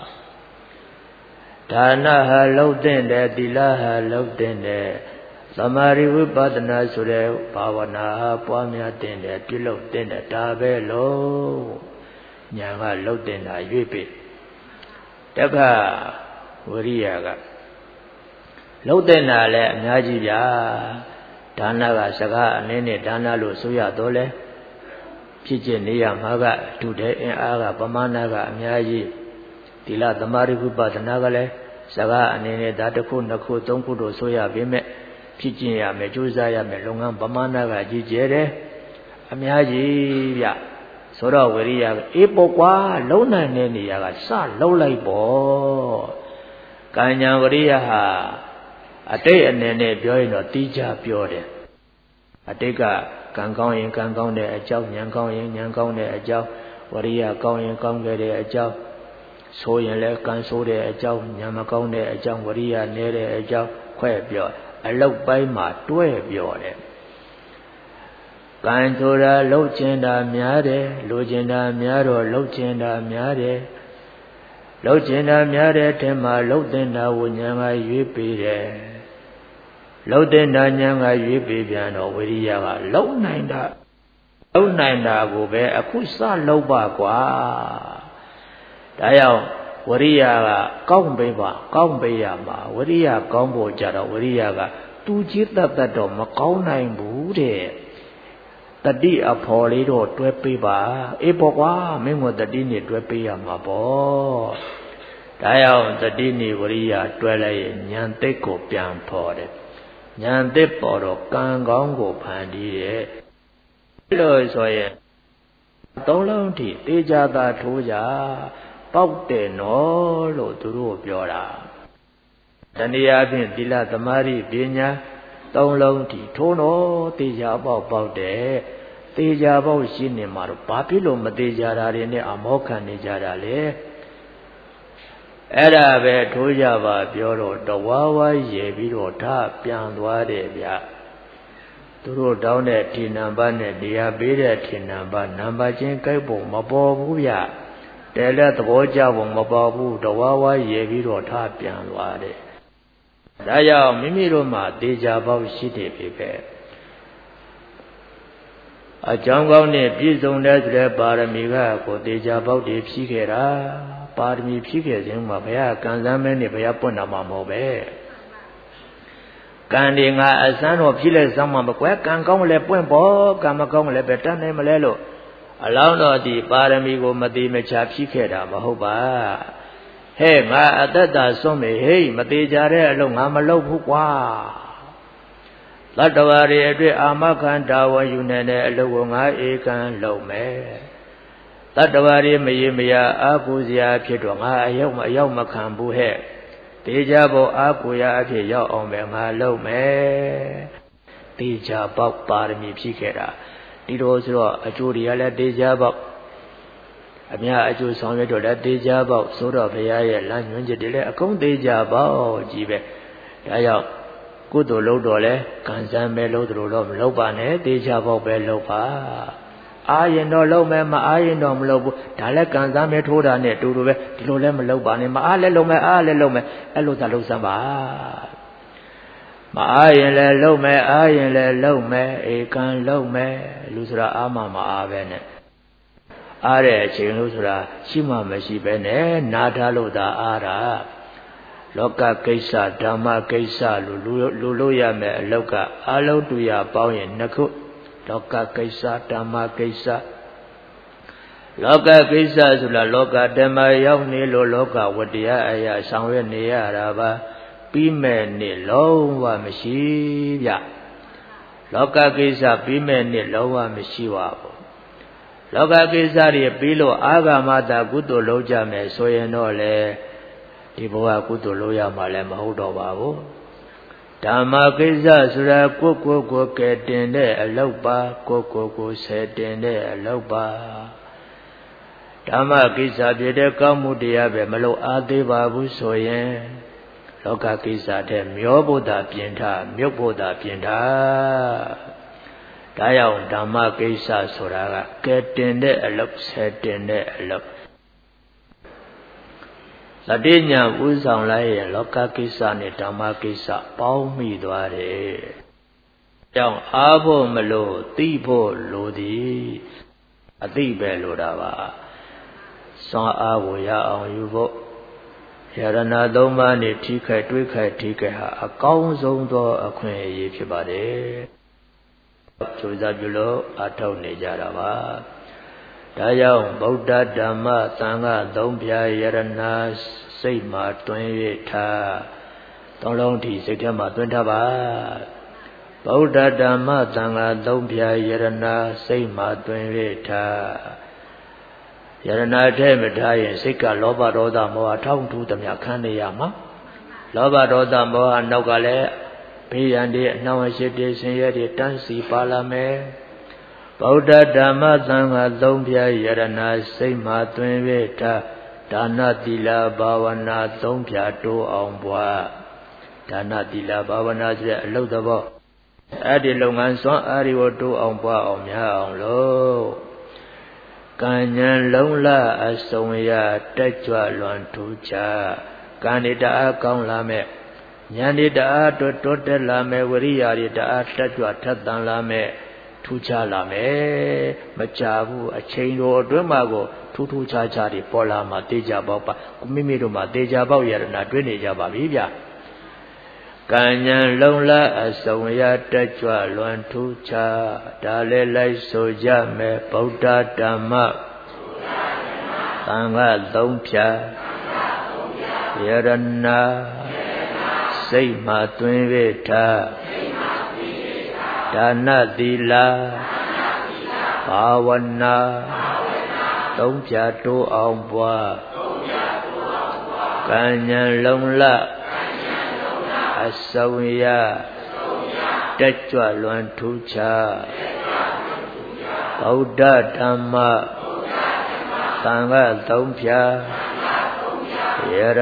ဒါနဟာလှုပ်တဲ့တယ်သီလဟာလှုပ်တဲ့တယ်သမာဓိဝိပဿနာဆိုတဲ့ဘာဝနာဟာပွားများတဲ့တယ်ပြုလုပ်တဲ့တယ်ဒါပဲလို့ဉာဏ်ကလှုပ်တဲ့တာရွေးပေးတက္ကဝရိယကလှုပ်တဲ့နာလည်းအများကြီးဗျာဒါနကစကားအနည်းနဲ့ဒါနလို့ဆိုရတော့လဲဖြစ်ဖြစ်နေရမှာကတူတဲ့အင်အားကပမာဏကအများကြီးသီလသမာဓိဝိပဿနာကလည်းစကားအနည်းနဲ့ဒါတစ်ခုနှစ်ခုသုံးခုတို့ဆိုရပေမဲ့ဖြစ်ကျင်ရမယ်ကြိုးစားရမယ်လုပ်ငန်းပမာဏကကြီးကျယ်တယ်အများကြီးဗျဆိုတော့ဝိရိယအေးပေါ့ကွာလုံးနိုင်တဲ့နေရာကစလုံးလိုက်ပေါ့ကံညာဝိရိယဟာအတိတ်အနေနဲ့ပြောရင်တော့တီးခြားပြောတယ်အတိတ်ကကံကောင်းရင်ကံကောင်းတဲ့အကြောင်းဉာဏ်ကောင်းရင်ဉာဏ်ကောင်းတဲ့အကြောင်းဝရိယကောင်းရင်ကောင်းခဲ့တဲ့အကြောင်းဆိုရင်လည်းကံဆိုးတဲ့အကြောင်းဉာဏ်မကောင်းတဲ့အကြောင်းဝရိယနည်းတဲ့အကြောင်းခွဲပြောအလုတ်ပိုင်းမှာတွဲပြောတယ်ကံဆိုတာလှုပ်ခြင်းတာများတယ်လိုခြင်းတာများတော့လှုပ်ခြင်းတာများတယ်လှုပ်ခြင်းတာများတဲ့အထက်မှာလှုပ်တဲ့နာဝဉာဏ်ကရွေးပေးတယ်လှုပ်တဲ့နာဉာဏ်ကရွေးပေးပြန်တော့ဝိရိယကလှုပ်နိုင်တာလှုပ်နိုင်တာကိုပဲအခုစလှုပ်ပါကွာဒါကြောင့်ဝရိယကကောင်းပေးပါကောင်းပေးရမှာဝရိယကောင်းဖို့ကြတော့ဝရိယကသူကြီးတတ်တတ်တော့မကောင်းနိုင်ဘူးတဲ့တတိအဖော်လေးတော့တွဲပေးပါအေးပေါ့ကွာမင်းကတတိနဲ့တွဲပေးရမှာပေါ့ဒါကြောင့်တတိနေဝရိယတွဲလိုက်ရင်ဉာဏ်သိက္ကိုပြန်ဖော်တယ်ဉာဏ်သိပေါ်တော့ကံကောင်းကိုဖန်တီးတယ်လို့ဆိုရင်သုံးလုံးထိတေချာသာထိုးကြပေါက်တယ်နော်လို့သူတို့ပြောတာတဏှာဖြင့်သီလသမာဓိပညာသုံးလုံးထိထိုးတော့တေချာပေါက်ပေါက်တယ်တေချာပေါက်ရှိနေမှာတော့ဘာဖြစ်လို့မတေချာတာတွေနဲ့အမောခံနေကြတာလဲအဲ့ဒါပဲထိုးကြပါပြောတော့တဝါဝါရေပြီးတော့ထပြန်သွားတယ်ဗျသူတို့တောင်းတဲ့ထင်နံပါတ်နဲ့တရားပေးတဲ့ထင်နံပါတ်နံပါတ်ချင်းကြိုက်ပုံမပေါ်ဘူးဗျတဲလက်သဘောကျပုံမပေါ်ဘူးတဝါဝါရေပြီးတော့ထပြန်သွားတယ်ဒါကြောင့်မိမိတို့မှာတေချာပေါက်ရှိတယ်ပြီပဲအကြောင်းကောင်းနဲ့ပြည့်စုံတဲ့ဆိုတဲ့ပါရမီကကိုတေချာပေါက်တည်ဖြည့်ခဲ့တာပါရမီဖြည့်ခဲ့ခြင်းမှာဘုရားကံစမ်းမဲနဲ့ဘုရားပွင့်တာမှမဟုတ်ပဲကံဒီငါအစမ်းတော့ဖြည့်လိုက်စမ်းမှာမကွယ်ကံကောင်းလည်းပွင့်ပေါ်ကံမကောင်းလည်းပဲတတ်နိုင်မလဲလို့အလောင်းတော်ဒီပါရမီကိုမတိမချဖြည့်ခဲ့တာမဟုတ်ပါဟဲ့ငါအသက်သာဆုံးမေဟေးမသေးကြတဲ့အလုပ်ငါမလုပ်ဘူးကွာသတ္တဝါတွေအတွက်အာမခံတာဝန်ယူနေတဲ့အလုပ်ကိုငါဧကံလုပ်မယ်တတ္တဝါတွေမရေမရအာကိုစရာဖြစ်တော့ငါအရောက်မအရောက်မခံဘူးဟဲ့တေချာဖို့အာကိုရအဖြစ်ရောက်အောင်ပဲငါလုပ်မယ်တေချာပေါက်ပါရမီဖြည့်ခဲ့တာဒီလိုဆိုတော့အကျိုးတွေကလည်းတေချာပေါက်အများအကျိုးဆောင်ရွက်တော့လည်းတေချာပေါက်ဆိုတော့ဘုရားရဲ့လမ်းညွှန်ချက်တွေလည်းအကုန်တေချာပေါက်ကြီးပဲဒါကြောင့်ကုသိုလ်လုပ်တော့လဲကံစမ်းပဲလုပ်တယ်လို့တော့မလုပ်ပါနဲ့တေချာပေါက်ပဲလုပ်ပါအားရင်တော့လုံးမယ်မအားရင်တော့မလုပ်ဘူးဒါလည်းကံစားမဲထိုးတာနဲ့အတူတူပဲဒီလိုလည်းမလုပ်ပါနဲ့မအားလည်းလုံးမယ်အားလည်းလုံးမယ်အဲ့လိုသာလုပ်စမ်းပါမအားရင်လည်းလုံးမယ်အားရင်လည်းလုံးမယ်ဧကံလုံးမယ်လူဆိုတာအားမမအားပဲနဲ့အားတဲ့အချိန်လို့ဆိုတာရှိမှမရှိပဲနဲ့နာထားလို့သာအားတာလောကကိစ္စဓမ္မကိစ္စလို့လူလို့ရမယ်အလောကအလုံးတူရပေါင်းရင်နှစ်ခုလောကကိစ္စဓမ္မကိစ္စလောကကိစ္စဆိုတာလောကဓမ္မရောက်နေလို့လောကဝတ္တရားအရာဆောင်ရွက်နေရတာပါပြီးမဲ့နေ့လုံးဝမရှိဗျလောကကိစ္စပြီးမဲ့နေ့လုံးဝမရှိပါဘူးလောကကိစ္စတွေပြီးလို့အာဂမတာကုသိုလ်လုပ်ကြမယ်ဆိုရင်တော့လေဒီဘဝကုသိုလ်လုပ်ရမှာလည်းမဟုတ်တော့ပါဘူးဓမ္မကိစ္စဆိုတာကိုကိုကိုကဲတင်တဲ့အလုပ်ပါကိုကိုကိုဆယ်တင်တဲ့အလုပ်ပါဓမ္မကိစ္စဖြစ်တဲ့ကောင်းမှုတရားပဲမလို့အားသေးပါဘူးဆိုရင်လောကကိစ္စတဲ့မျောဖို့သာပြင်ထားမြုပ်ဖို့သာပြင်ထားဒါကြောင့်ဓမ္မကိစ္စဆိုတာကကဲတင်တဲ့အလုပ်ဆယ်တင်တဲ့အလုပ်သတိညာဥဆောင်လိုက်ရင်လောကကိစ္စနဲ့ဓမ္မကိစ္စပေါင်းမိသွားတယ်။ကြောင့်အားဖို့မလို့သိဖို့လိုသည်အသိပဲလိုတာပါ။စွမ်းအားကိုရအောင်ယူဖို့ယရဏသုံးပါးနဲ့ထိခိုက်တွေးခိုက်ထိခိုက်ဟာအကောင်းဆုံးသောအခွင့်အရေးဖြစ်ပါတယ်။ကြိုးစားပြုလို့အထောက်နေကြတာပါ။ဒါကြောင့်ဗုဒ္ဓဓမ္မသံဃာသုံးဖြာယရဏစိတ်မှာတွင်၍ထားသုံးလုံးထိစိတ်ထဲမှာတွင်ထားပါဗုဒ္ဓဓမ္မသံဃာသုံးဖြာယရဏစိတ်မှာတွင်၍ထားယရဏထဲမထားရင်စိတ်ကလောဘဒေါသမောဟထောက်ထူးသမျှခံနေရမှာလောဘဒေါသမောဟနောက်ကလည်းဘေးရန်တွေအနှောင့်အယှက်တွေဆင်းရဲတွေတန်းစီပါလာမယ်ဗုဒ္ဓဓမ္မသံဃာသုံးဖြာယရဏစိတ်မှာတွင်၍ထားဒါနသီလဘာဝနာသုံးဖြာတိုးအောင်ပွားဒါနသီလဘာဝနာဆိုတဲ့အလုပ်သဘောအဲ့ဒီလုပ်ငန်းစွမ်းအားတွေကိုတိုးအောင်ပွားအောင်များအောင်လို့ကံဉဏ်လုံးလအစုံရတက်ကြွလွန်ထူးခြားကံတွေတအားကောင်းလာမဲ့ဉာဏ်တွေတအားတိုးတိုးတက်လာမဲ့ဝိရိယတွေတအားတက်ကြွထက်သန်လာမဲ့ထူးခြားလာမယ်မကြဘူးအချိန်တော်အတွင်းမှာကိုထူးထူးခြားခြားတွေပေါ်လာမှတေချာပေါက်ပါမိမိတို့မှာတေချာပေါက်ရတနာတွေ့နေကြပါပြီဗျကံဉာဏ်လုံလအစုံရတက်ကြွလွန်ထူးခြားဒါလည်းလိုက်ဆိုကြမယ်ဗုဒ္ဓဓမ္မသံဃာသုံးဖြာယရဏစိတ်မှသွင်းရထားဒါနသီလဘာဝနာသုံးဖြာတိုးအောင်ပွားကံဉာဏ်လုံလအစုံရတက်ကြွလွန်ထူးခြားဗုဒ္ဓဓမ္မသံဃာသုံးဖြာယရဏ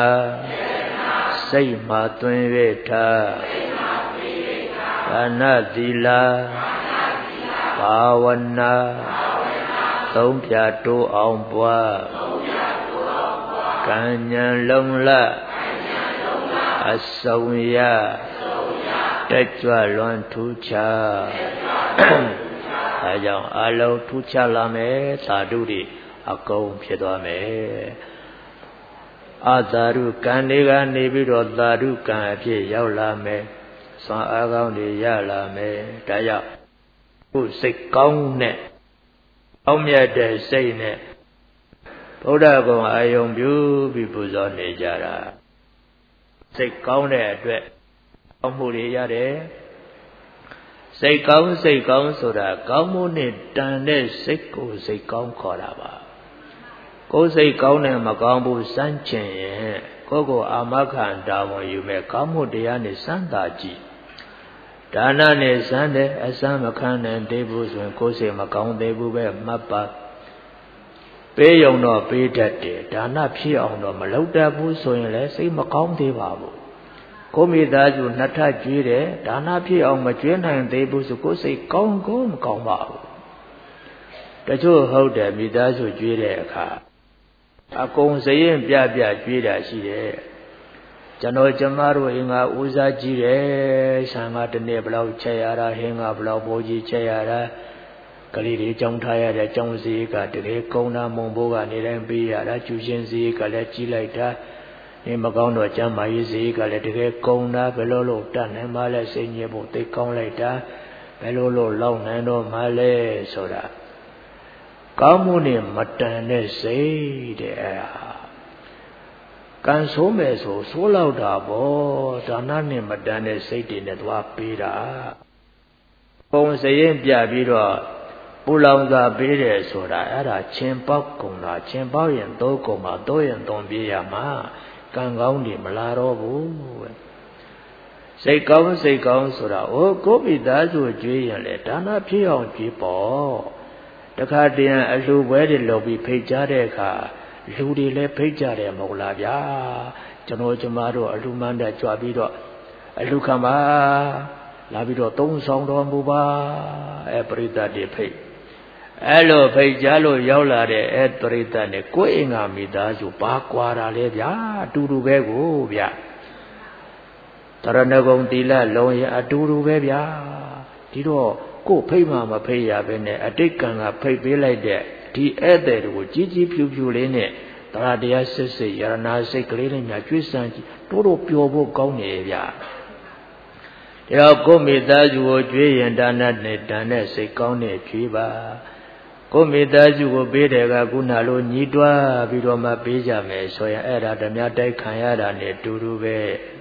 စိတ်မှသွင်းရထားဒါနသီလဘာဝနာသုံးဖြာတိုးအောင်ပွားကံဉာဏ်လုံလအစုံရတက်ကြွလွန်ထူးခြားအဲကြောင့်အလုံးထူးခြားလာမယ်သာဓုတွေအကုန်ဖြစ်သွားမယ်အသာဓုကံတွေကနေပြီးတော့သာဓုကံအဖြစ်ရောက်လာမယ်စွမ်းအားကောင်းတွေရလာမယ်ဒါကြောင့်ခုစိတ်ကောင်းနဲ့ကောင်းမြတ်တဲ့စိတ်နဲ့ဘုရားကုံအာယုံပြုပြီးပူဇော်နေကြတာစိတ်ကောင်းတဲ့အတွက်ကောင်းမှုတွေရတယ်စိတ်ကောင်းစိတ်ကောင်းဆိုတာကောင်းမှုနဲ့တန်တဲ့စိတ်ကိုစိတ်ကောင်းခေါ်တာပါကိုယ်စိတ်ကောင်းတယ်မကောင်းဘူးစမ်းချင်ရင်ကိုယ့်ကိုအာမခံတာဝန်ယူမဲ့ကောင်းမှုတရားနဲ့စမ်းသာကြည့်ဒါနနဲ့စမ်းတယ်အစမ်းမခံနိုင်သေးဘူးဆိုရင်ကိုယ်စိတ်မကောင်းသေးဘူးပဲမှတ်ပါပေးယုံတော့ပေးတတ်တယ်ဒါနဖြစ်အောင်တော့မလုပ်တတ်ဘူးဆိုရင်လည်းစိတ်မကောင်းသေးပါဘူးကိုမိသားစုနှစ်ထပ်ကျွေးတယ်ဒါနဖြစ်အောင်မကျွေးနိုင်သေးဘူးဆိုကိုယ်စိတ်ကောင်းကောင်းမကောင်းပါဘူးတချို့ဟုတ်တယ်မိသားစုကျွေးတဲ့အခါအကုန်စရင်ပြပြကျွေးတာရှိတယ်ကျွန်တော်ကျမတို့အင်္ဂါဦးစားကြည့်တယ်ဆံကတစ်နေ့ဘယ်လောက်ချက်ရတာဟင်းကဘယ်လောက်ပိုးကြီးချက်ရတာကလေးတွေကြောင်းထားရတဲ့ကြောင်းစည်းကတကယ်ကုန်းတာမုံဘိုးကနေတိုင်းပေးရတာကျူရှင်စည်းကလည်းကြီးလိုက်တာနေမကောင်းတော့ကျမ်းမာရေးစည်းကလည်းတကယ်ကုန်းတာဘယ်လိုလို့တတ်နိုင်မှလဲစိတ်ညစ်ဖို့သိကောင်းလိုက်တာဘယ်လိုလို့လောက်နိုင်တော့မှလဲဆိုတာကောင်းမှုနဲ့မတန်တဲ့စိတ်တဲ့အဲ့ဒါကံဆိုးမယ်ဆိုဆိုးလောက်တာပေါ့ဒါနနဲ့မတန်တဲ့စိတ်တွေနဲ့သွားပေးတာပုံစရင်ပြပြီးတော့ပူလောင်စွာပေးတယ်ဆိုတာအဲ့ဒါချင်းပေါက်ကုန်တာချင်းပေါက်ရင်သုံးကုန်မှာသုံးရင်သုံးပြေးရမှာကံကောင်းတွေမလာတော့ဘူးစိတ်ကောင်းစိတ်ကောင်းဆိုတာအိုးကိုမိသားစုကြွေးရင်လေဒါနဖြစ်အောင်ကြွေးပေါ့တခါတည်းအလှပွဲတွေလုပ်ပြီးဖိတ်ကြားတဲ့အခါလူတွေလည်းဖိတ်ကြတယ်မဟုတ်လားဗျာကျွန်တော်ကျမတို့အလှမန်းတဲ့ကြွပြီးတော့အလှခံပါလာပြီးတော့သုံးဆောင်တော်မူပါအဲပရိသတ်တွေဖိတ်အဲ့လိုဖိတ်ကြားလို့ရောက်လာတဲ့အဲပရိသတ်နဲ့ကိုယ်အင်္ဂါမိသားစုဘာကွာတာလဲဗျာအတူတူပဲကိုဗျာတရဏဂုံသီလလုံးရအတူတူပဲဗျာဒီတော့ကိုယ်ဖိတ်မှမဖိတ်ရဘဲနဲ့အတိတ်ကံကဖိတ်ပေးလိုက်တဲ့ဒီဧည့်သည်တွေကိုကြီးကြီးဖြူဖြူလေးနဲ့တရားတရားစစ်စစ်ယရနာစိတ်ကလေးနဲ့ညာကျွေးစမ်းကြည့်တို့တို့ပျော်ဖို့ကောင်းနေဗျာဒါတော့ကိုမိသားစုကိုကျွေးရင်ဒါနနဲ့ဒါနဲ့စိတ်ကောင်းနဲ့ကျွေးပါကိုမိသားစုကိုပေးတယ်ကခုနလိုညီးတွားပြီးတော့မှပေးကြမယ်ဆိုရင်အဲ့ဒါဓမြတိုက်ခံရတာနဲ့တူတူပဲ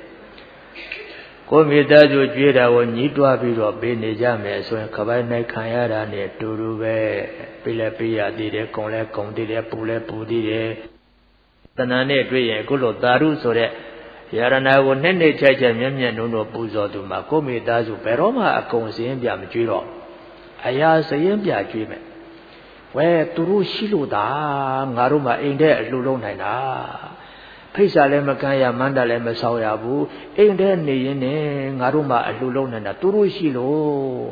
ကိုမိသားစုကျွေးတာကိုညီးတွားပြီးတော့ပေးနေကြမယ်ဆိုရင်ခပိုင်းနိုင်ခံရတာနဲ့တူတူပဲပေးလဲပေးရသေးတယ်ကုံလဲကုံသေးတယ်ပူလဲပူသေးတယ်တဏှာနဲ့တွေ့ရင်အခုလိုသာဓုဆိုတဲ့ယရနာကိုနှစ်နှစ်ချက်ချက်မျက်မျက်နှုံးနှုံးပူဇော်သူမှာကိုမိသားစုဘယ်တော့မှအကုန်စရင်ပြမကျွေးတော့အရာစရင်ပြကျွေးမယ်ဝဲသူတို့ရှိလို့သာငါတို့မှအိမ်ထဲအလှလုံးနိုင်တာဖိတ်စာလည်းမကမ်းရမန္တလည်းမဆောင်ရဘူးအိမ်ထဲနေရင်နဲ့ငါတို့မှအလှလုံးနိုင်တာသူတို့ရှိလို့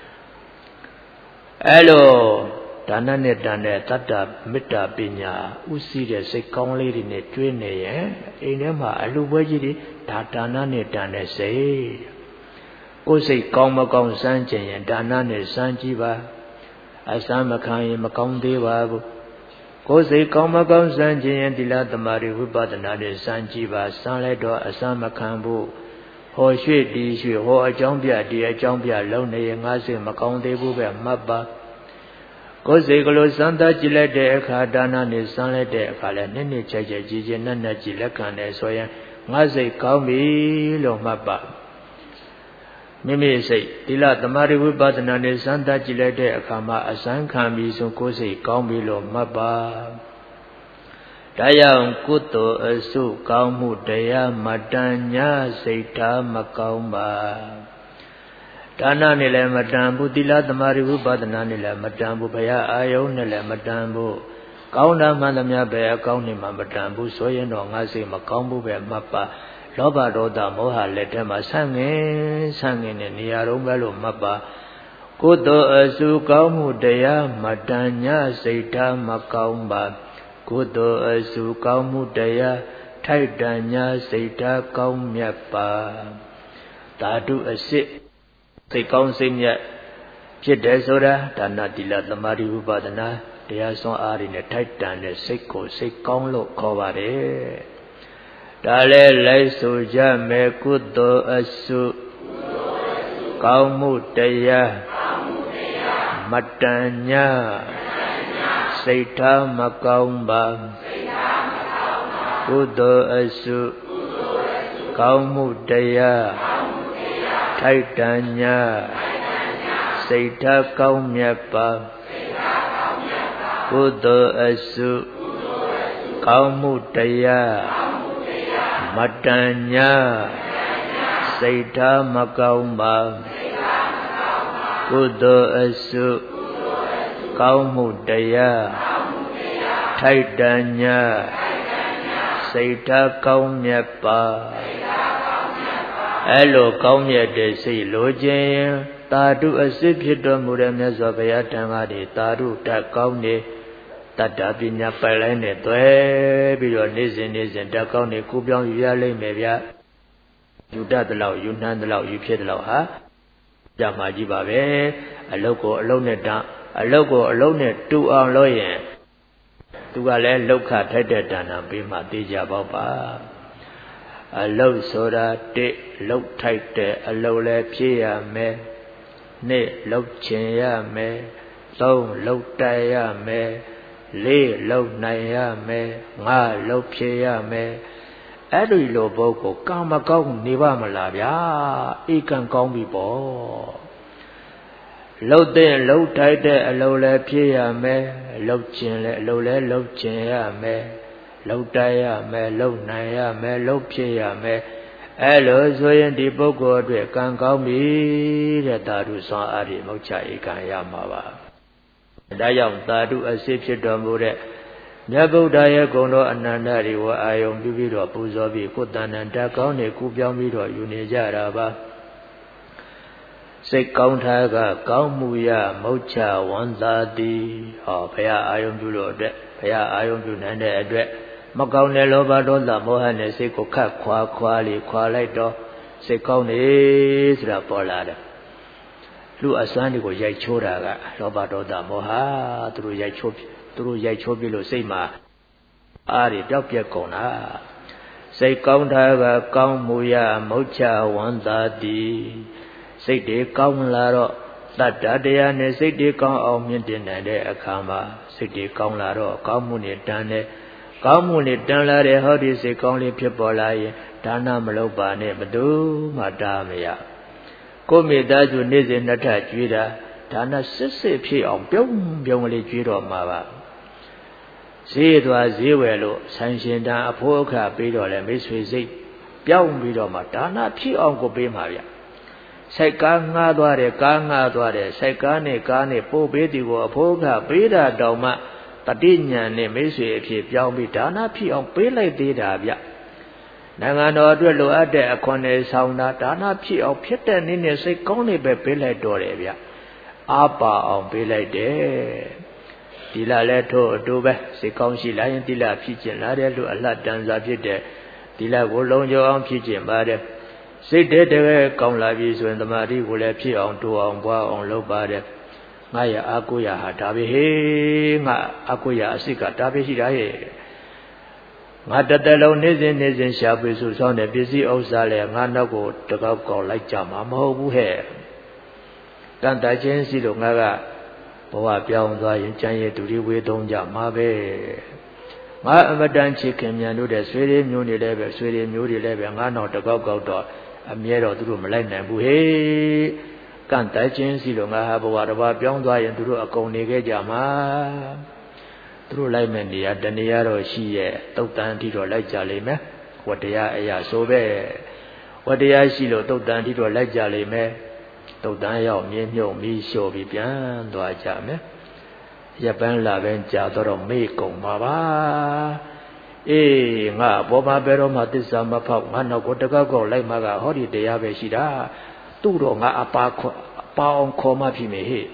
အဲ့လိုဒါနနဲ့တန်တဲ့တတ္တမေတ္တာပညာဥသိတဲ့စိတ်ကောင်းလေးတွေနဲ့ကျွေးနေရင်အိမ်ထဲမှာအလှပွဲကြီးတွေဒါဒါနနဲ့တန်တဲ့စိတ်ကိုယ်စိတ်ကောင်းမကောင်းစမ်းကြင်ရင်ဒါနနဲ့စမ်းကြည့်ပါအစမ်းမခံရင်မကောင်းသေးပါဘူးကိုယ်စိတ်ကောင်းမကောင်းစမ်းကြင်ရင်သီလသမာဓိဝိပဿနာနဲ့စမ်းကြည့်ပါစမ်းလိုက်တော့အစမ်းမခံဘူးဟဟောရွှေ့ဒီရွှေ့ဟောအကြောင်းပြဒီအကြောင်းပြလုံးနေငါစိတ်မကောင်းသေးဘူးပဲမှတ်ပါကိုယ်စိတ်ကလေးစမ်းသပ်ကြည့်လိုက်တဲ့အခါဒါနနဲ့စမ်းလိုက်တဲ့အခါလဲနည်းနည်းကြိုက်ကြိုက်ကြည်ကြည်နက်နက်ကြည်လက်ခံတယ်ဆိုရင်ငါစိတ်ကောင်းပြီလို့မှတ်ပါမိမိစိတ်သီလသမာဓိဝိပဿနာနဲ့စမ်းသပ်ကြည့်လိုက်တဲ့အခါမှာအစမ်းခံပြီးဆိုကိုယ်စိတ်ကောင်းပြီလို့မှတ်ပါဒါကြောင့်ကုသိုလ်အစုကောင်းမှုတရားမတန်ညာစိတ်ထားမကောင်းပါဒါနနဲ့လည်းမတန်ဘူးသီလသမာဓိဝိပဿနာနဲ့လည်းမတန်ဘူးဘုရားအာယုံနဲ့လည်းမတန်ဘူးကောင်းတာမှန်သမျှပဲအကောင်းနေမှမတန်ဘူးဆိုရင်တော့ငါစိတ်မကောင်းဘူးပဲမှတ်ပါလောဘဒေါသမောဟလက်ထက်မှာဆန့်ငင်ဆန့်ငင်တဲ့နေရာလုံးပဲလို့မှတ်ပါကုသိုလ်အစုကောင်းမှုတရားမတန်ညာစိတ်ထားမကောင်းပါကုသိုလ်အစုကောင်းမှုတရားထိုက်တန်ညာစိတ်ထားကောင်းမြတ်ပါဓာတုအစစ်စိတ်ကောင်းစိတ်မြတ်ဖြစ်တယ်ဆိုတာဒါနသီလသမာဓိဝိပဿနာတရားစွမ်းအားတွေနဲ့ထိုက်တန်တဲ့စိတ်ကိုစိတ်ကောင်းလို့ခေါ်ပါတယ်ဒါလည်းလိုက်ဆိုကြမယ်ကုသိုလ်အစုကောင်းမှုတရားမတန်ညာစိတ်ထားမကောင်းပါကုသိုလ်အစုကောင်းမှုတရားထိုက်တန်ညာစိတ်ထားကောင်းမြတ်ပါကုသိုလ်အစုကောင်းမှုတရားမတန်ညာစိတ်ထားမကောင်းပါကုသိုလ်အစုကောင်းမှုတရားထိုက်တန်ညာစိတ်ထားကောင်းမြတ်ပါအဲ့လိုကောင်းမြတ်တဲ့စိတ်လိုခြင်းသာဓုအစစ်ဖြစ်တော်မူတဲ့မြတ်စွာဘုရားထံကနေသာဓုတတ်ကောင်းနေတတ္တပညာပိုင်လိုက်နဲ့တွဲပြီးတော့နေ့စဉ်နေ့စဉ်တတ်ကောင်းနေကိုပြောင်းယူရလိမ့်မယ်ဗျယူတတ်သလောက်ယူနှမ်းသလောက်ယူဖြစ်သလောက်ဟာကြမှာကြီးပါပဲအလုတ်ကိုအလုတ်နဲ့တန်းအလုတ်ကိုအလုတ်နဲ့တူအောင်လို့ရင်သူကလည်းလောက်ခထိုက်တဲ့ဒါနပေးမှသိကြပေါ့ပါအလုတ်ဆိုတာတစ်လုတ်ထိုက်တဲ့အလုတ်လည်းဖြည့်ရမယ်နှစ်လုတ်ချင်ရမယ်သုံးလုတ်တိုက်ရမယ်လေးလုတ်နိုင်ရမယ်ငါးလုတ်ဖြည့်ရမယ်အဲ့ဒီလိုဘုတ်ကိုကံမကောင်းနေပါမလားဗျာဧကံကောင်းပြီပေါ့လှုပ်တဲ့လှုပ်ထိုက်တဲ့အလုံးလည်းဖြည့်ရမယ်လှုပ်ခြင်းလည်းအလုံးလည်းလှုပ်ခြင်းရမယ်လှုပ်တိုက်ရမယ်လှုပ်နိုင်ရမယ်လှုပ်ဖြည့်ရမယ်အဲ့လိုဆိုရင်ဒီပုဂ္ဂိုလ်အတွက်ကံကောင်းပြီတဲ့သာဓုစွမ်းအားဖြင့်မုတ်ချဧကံရမှာပါဒါကြောင့်သာဓုအစစ်ဖြစ်တော်မူတဲ့မြတ်ဗုဒ္ဓရဲ့ဂုဏ်တော်အနန္တတွေကိုအာယုံပြုပြီးတော့ပူဇော်ပြီးကိုယ်တဏ္ဍတကောင်းနေကူပြောင်းပြီးတော့ယူနေကြတာပါစိတ်ကောင်းထားကကောင်းမှုရမုတ်ချဝန္တာတိဟောဘုရားအာယုံပြုလို့အတွက်ဘုရားအာယုံပြုနိုင်တဲ့အတွက်မကောင်းတဲ့လောဘဒေါသမောဟနဲ့စိတ်ကိုခတ်ခွာခွာလေးခွာလိုက်တော့စိတ်ကောင်းနေဆိုတာပေါ်လာတယ်လူအစွမ်းတွေကိုရိုက်ချိုးတာကလောဘဒေါသမောဟသူတို့ရိုက်ချိုးသူတို့ရိုက်ချိုးပြီးလို့စိတ်မှာအားတွေပျောက်ပြက်ကုန်တာစိတ်ကောင်းထားကကောင်းမှုရမုတ်ချဝန္တာတိစိတ်တွေကောင်းလာတော့တတ္တတရားနဲ့စိတ်တွေကောင်းအောင်မြင့်တင်နိုင်တဲ့အခါမှာစိတ်တွေကောင်းလာတော့ကောင်းမှုနဲ့တန်တဲ့ကောင်းမှုနဲ့တန်လာတဲ့ဟောဒီစိတ်ကောင်းလေးဖြစ်ပေါ်လာရင်ဒါနမလုပ်ပါနဲ့ဘယ်သူမှတားမရကိုမိသားစုနေ့စဉ်နှစ်ထပ်ကြွေးတာဒါနစစ်စစ်ဖြစ်အောင်ပြုံးပြုံးလေးကြွေးတော့မှာပါဈေးသွားဈေးဝယ်လို့ဆိုင်ရှင်တန်အဖို့အခပေးတော့လဲမိတ်ဆွေစိတ်ပြောင်းပြီးတော့မှဒါနဖြစ်အောင်ကိုပေးမှာဗျစိုက်ကားငှားသွားတယ်ကားငှားသွားတယ်စိုက်ကားနဲ့ကားနဲ့ပို့ပေးသူကိုအဖို့အခပေးတာတောင်မှတတိညာနဲ့မိတ်ဆွေအဖြစ်ပြောင်းပြီးဒါနဖြစ်အောင်ပေးလိုက်သေးတာဗျနိုင်ငံတော်အတွက်လိုအပ်တဲ့အခွန်နဲ့ဆောင်တာဒါနဖြစ်အောင်ဖြစ်တဲ့နည်းနဲ့စိတ်ကောင်းနေပဲပေးလိုက်တော့တယ်ဗျအားပါအောင်ပေးလိုက်တယ်ဒီလလည်းထို့အတူပဲစိတ်ကောင်းရှိလာရင်ဒီလဖြစ်ကျင်လာတဲ့လူအလှတန်စာဖြစ်တဲ့ဒီလကိုလုံးကျော်အောင်ဖြစ်ကျင်ပါတယ်စိတ်တည်းတကယ်ကောင်းလာပြီဆိုရင်သမာဓိကိုလည်းဖြစ်အောင်တိုးအောင်ပွားအောင်လုပ်ပါတယ်ငါရအာကိုရဟာဒါပဲဟေးငါအာကိုရအစစ်ကဒါပဲရှိတာရဲ့ ngã tật tật lâu nế sinh nế sinh xa bì su sau nế bì sĩ ốc xa lệ ngã nó cổ tờ cao cầu lại chả mà mà hô bù hệ càng tại trên xí lộ ngã gà bảo hòa béo doa yên chán yê tù đi quê đông chả mà bê ngã âm bát đàn chì kìm nhàn đu đế suy đế miu đi lê bè suy đế miu đi lê bè ngã nó tờ cao cầu đó âm nhé đó tù rù mà lại nè bù hệ càng tại trên xí lộ ngã hà bảo hòa bảo béo doa yên tù rù ạc công nê ghé chả mà tù lại mẹ nì à đàn nì à rồi xì yê tốc tàn thì rồi lại chả lê mẹ vật ya ai ya số bê vật ya xì lộ tốc tàn thì rồi lại chả lê mẹ tốc tàn yào miên nhộn mi xô bì bian doa chả mẹ yà bèn là bèn chả đó rồi mê công mà ba ê ngã bố mà bê rồi mà tích xa mà phọc ngã nó có tất cả gò lại mà gà hó đi đề ya bê xì đá tù rồi ngã à bà ông khó mà phì mê hê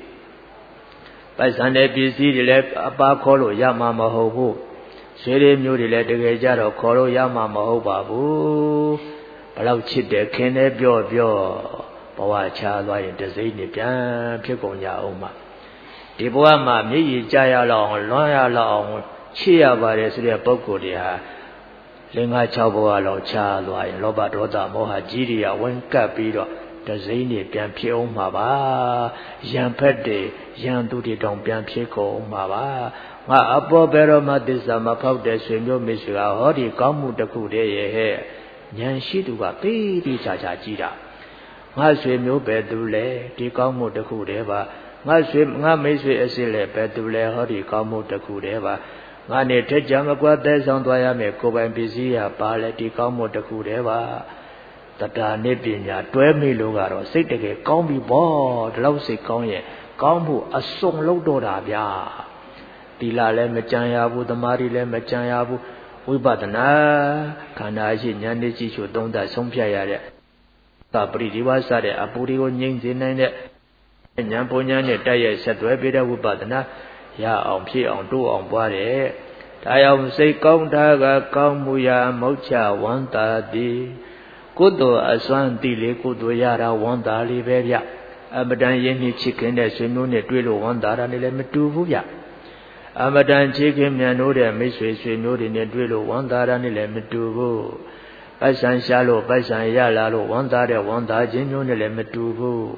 bài sản đề bì xì đi lê à bà khó lộ ya mà mà hô bù suy đề miu đi lê đề ghé chá rồi khó lộ ya mà mà hô bà bù bà lâu chít đề khen đề biò biò bảo hòa chá loa yên đề giấy nè bian phía công nhà ông mà đi bảo hòa mà mỹ yi chá ya lòng loa ya lòng chi ya bà đề suy đề bốc cổ đi hà lên ngài cháu bảo hòa lòng chá loa yên lô bà đô ta mô hà chí đi ya vẫn cáp bí đó đề giấy nè bian phía ông mà bà yàn phết đề yàn tu đi đồng bian phía cổ ông mà bà ngà áp bó bê rô mà tích xa mà phóc đề suy miêu mì suy gà hó đi cao mù đặc khu đề yê hê nhàn xí tu gà bê đi chá chá chí đá ngã suy miêu bè tu lệ đi cao mù đặc khu đề bà ngã suy ngã mấy suy ế xí lệ bè tu lệ hó đi cao mù đặc khu đề bà ngã nè thế chá ngã qua tế xong toa ya mẹ cô bèn bì xí ya bà lệ đi cao mù đặc khu đề bà tà tà nè bì nhà tuế mì lô gà rồi xích đề kê cao mì bó lâu xích cao yé cao mù á sông lâu đô đà bia tì là lệ mẹ chán ya bù tâm á rì lệ mẹ chán ya bù uy bà tà nà khá nà xí nhàn nè chí chú tông tà sông phía ya rè ta bì đi bà xa rè á bù đi gô nhing zin nè nè nhàn bù nhàn nè tay yé sát tuế bì rè uy bà tà nà ya ông phí ông tu ông bó rè ta ông xích công thà gà cao mù ya mốc chá vang tà đi cú tô á xoan tì lì cú tô ya ra vang tà lì bè bia á bà đàn yé nì chí kén nè suy miu nè tuế lô vang tà ra nè lè mè tu vú bia á bà đàn chí kén nhàn nô rè mè suy suy miu nè tuế lô vang tà ra nè lè mè tu vú bát sản xa lô bát sản ya la lô vang tà rè vang tà chính miu nè lè mè tu vú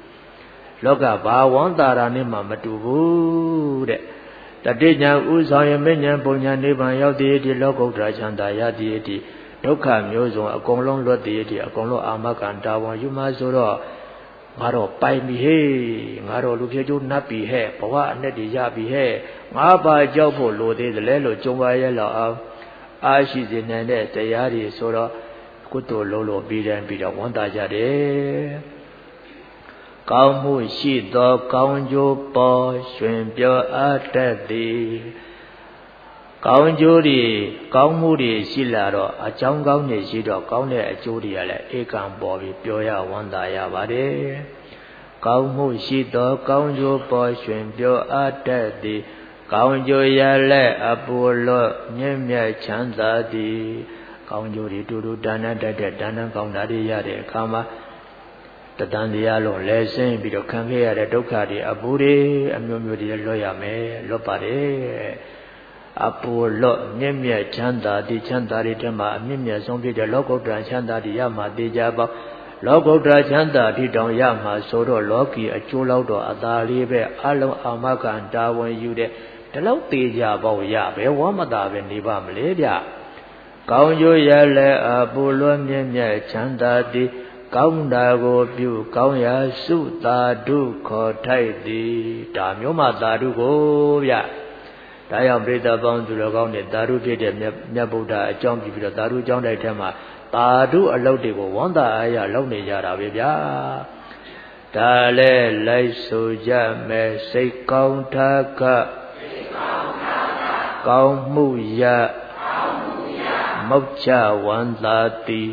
lô gà bà vang tà ra nè mà mè tu vú rè tà tì nhàn u sao yé mè nhàn bồ nhàn nì bàn yao tì tì lô gốc trà chán tà ya tì tì đốc khả miêu dùng ở công long luật tì tì ở công long á mạ cản trà vang yu ma số đó ngã rồi bay mi hê ngã rồi lúc phía chú nắp bì hê bảo hòa nè đi ya bì hê ngã bà giáo phổ lô tì lè lô chung bà yé lò áo á xì zin nè nè tè ya đi số đó cú tô lô lô bì rèn bì rèn vang tà ya đế cao mù xì đó cao nhô bò xuyên biểu á tè tì cao nhô đi cao mù đi xì là đó á cháu cao nè xì đó cao nè á chú đi á lè ế càng bò bì biểu ya vang tà ya bà đế cao mù xì đó cao nhô bò xuyên biểu á tè tì cao nhô ya lè á bù lô nhé mẹ chán tà tì cao nhô đi tu tu đàn nà đà đà đàn nà cao nà đi ya đế khá mà tà tàn đi ya lộn lè xinh bì đó kháng khé ya đế đốc khá đi á bù đế á miêu miêu đi lô ya mẹ lô bà đế á bù lô nhé mẹ chán tà tì chán tà đi thầm mà nhé mẹ xong bì đế lô gốc trà chán tà đi ya mà tì ya bọc lô gốc trà chán tà đi đồng ya mà số đó lô kì á chú lâu đó á tà li bè á lông á mạ cản trà vang yu đế đế lâu tì ya bọc ya bè wá mà tà bè nì bà mà lê bia cao nhô ya lè á bù lô nhé mẹ chán tà tì cao đà gô biu cao ya su tà đu khó thay tì đà miêu mà tà đu gô bia đã yang bì tà bóng dù lô cao nè tà đu phía đế mẹ bù đà chóng bì bì tà đu chóng đại thèm mà tà đu ở lâu tì gô vang tà á ya lâu nè ya đà bì bia tà lè lại su ya mẹ xây cao thà khá cao mù ya mốc chá vang tà tì